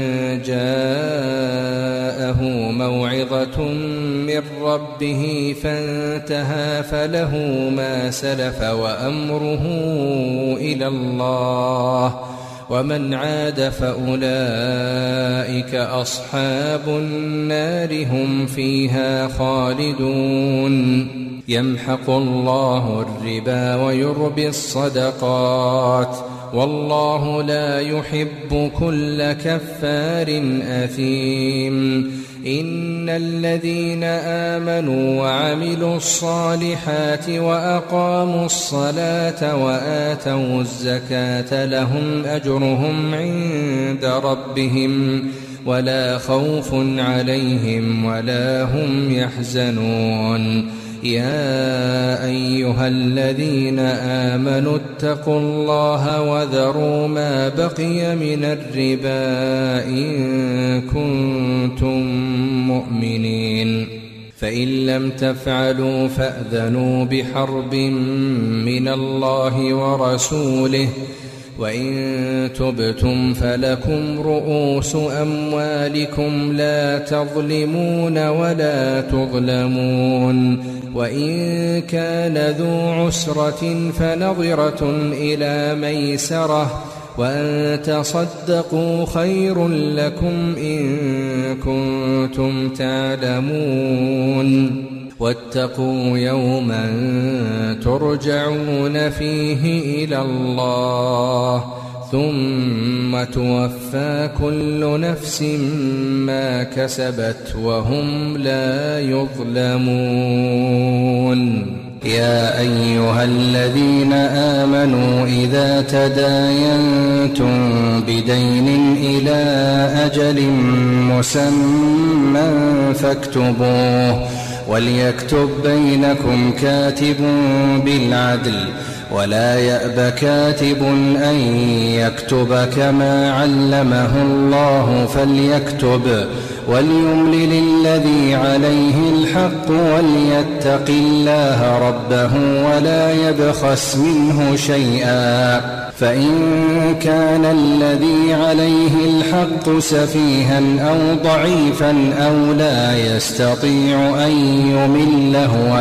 جاءه موعظة من ربه فانتهى فله ما سلف وأمره إلى الله ومن عاد فأولئك أصحاب النار هم فيها خالدون. يمحق الله الربا ويربي الصدقات والله لا يحب كل كفار أثيم. إن الذين آمنوا وعملوا الصالحات وأقاموا الصلاة وآتوا الزكاة لهم أجرهم عند ربهم ولا خوف عليهم ولا هم يحزنون. يا أيها الذين آمنوا اتقوا الله وذروا ما بقي من الربا إن كنتم مؤمنين فإن لم تفعلوا فأذنوا بحرب من الله ورسوله وإن تبتم فلكم رؤوس أموالكم لا تظلمون ولا تظلمون وإن كان ذو عسرة فنظرة إلى ميسرة وأن تصدقوا خير لكم إن كنتم تعلمون واتقوا يوما ترجعون فيه إلى الله ثم توفى كل نفس ما كسبت وهم لا يظلمون. يا أيها الذين آمنوا إذا تداينتم بدين إلى أجل مسمى فاكتبوه وليكتب بينكم كاتب بالعدل ولا يأب كاتب أن يكتب كما علمه الله فليكتب وليملل الذي عليه الحق وليتق الله ربه ولا يبخس منه شيئا فإن كان الذي عليه الحق سفيها أو ضعيفا أو لا يستطيع أن يمل هو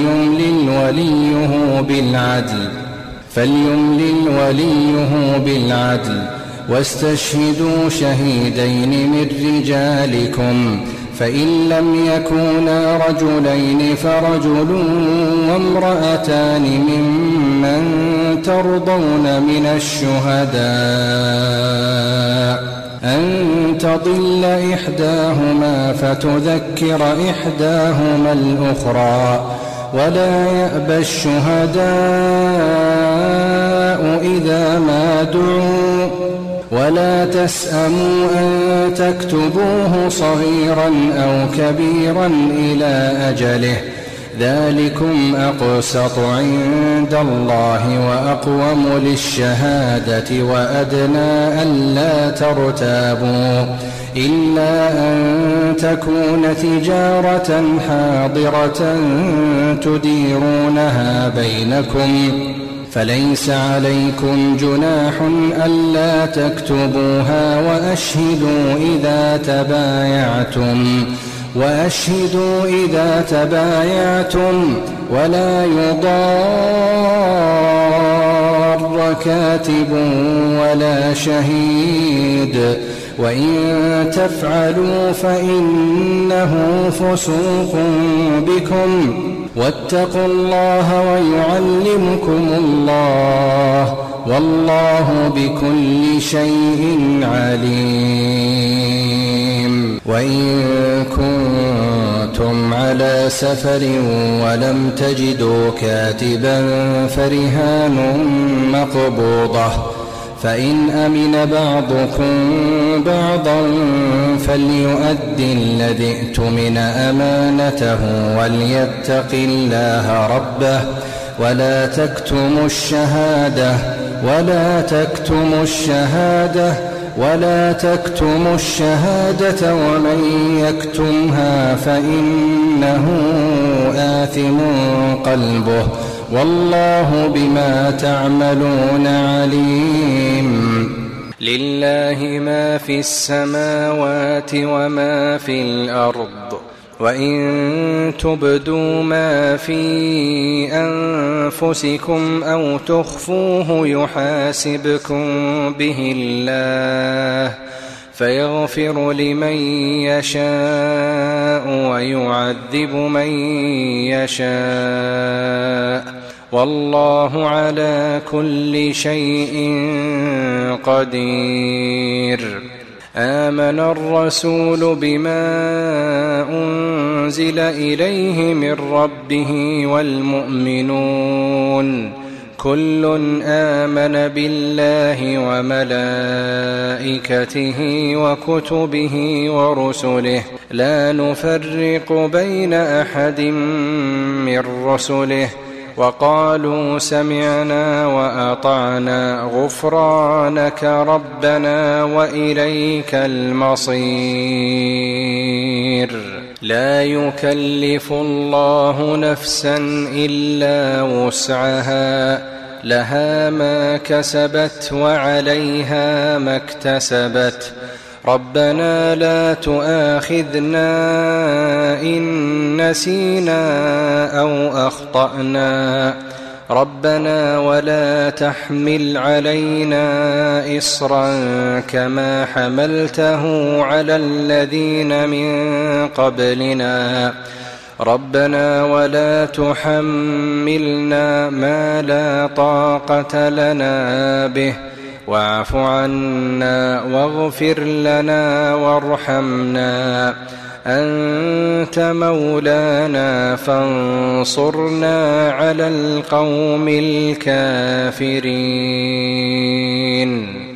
فليملل وليه بالعدل واستشهدوا شهيدين من رجالكم فإن لم يكونا رجلين فرجل وامرأتان ممن ترضون من الشهداء أن تضل إحداهما فتذكر إحداهما الأخرى ولا يأبى الشهداء إذا ما دعوا ولا تسأموا أن تكتبوه صغيرا أو كبيرا إلى أجله ذلكم أقسط عند الله وأقوم للشهادة وأدنى ألا ترتابوا إلا أن تكون تجارة حاضرة تديرونها بينكم فليس عليكم جناح ألا تكتبوها وأشهدوا إذا تبايعتم ولا يضار كاتب ولا شهيد وإن تفعلوا فإنه فسوق بكم واتقوا الله ويعلمكم الله والله بكل شيء عليم. وإن كنتم على سفر ولم تجدوا كاتبا فرهان مقبوضة فإن أمن بعضكم بعضا فليؤد الذي ائتمن أمانته وليتق الله ربه ولا تكتموا الشهادة ومن يكتمها فإنه آثم قلبه والله بما تعملون عليم. لله ما في السماوات وما في الأرض وإن تبدوا ما في أنفسكم أو تخفوه يحاسبكم به الله فيغفر لمن يشاء ويعذب من يشاء والله على كل شيء قدير. آمن الرسول بما أنزل إليه من ربه والمؤمنون كل آمن بالله وملائكته وكتبه ورسله لا نفرق بين أحد من رسله وقالوا سمعنا وأطعنا غفرانك ربنا وإليك المصير. لا يكلف الله نفسا إلا وسعها لها ما كسبت وعليها ما اكتسبت. ربنا لا تؤاخذنا إن نسينا أو أخطأنا. ربنا ولا تحمل علينا إصرا كما حملته على الذين من قبلنا. ربنا ولا تحملنا ما لا طاقة لنا به واعف عنا واغفر لنا وارحمنا أنت مولانا فانصرنا على القوم الكافرين.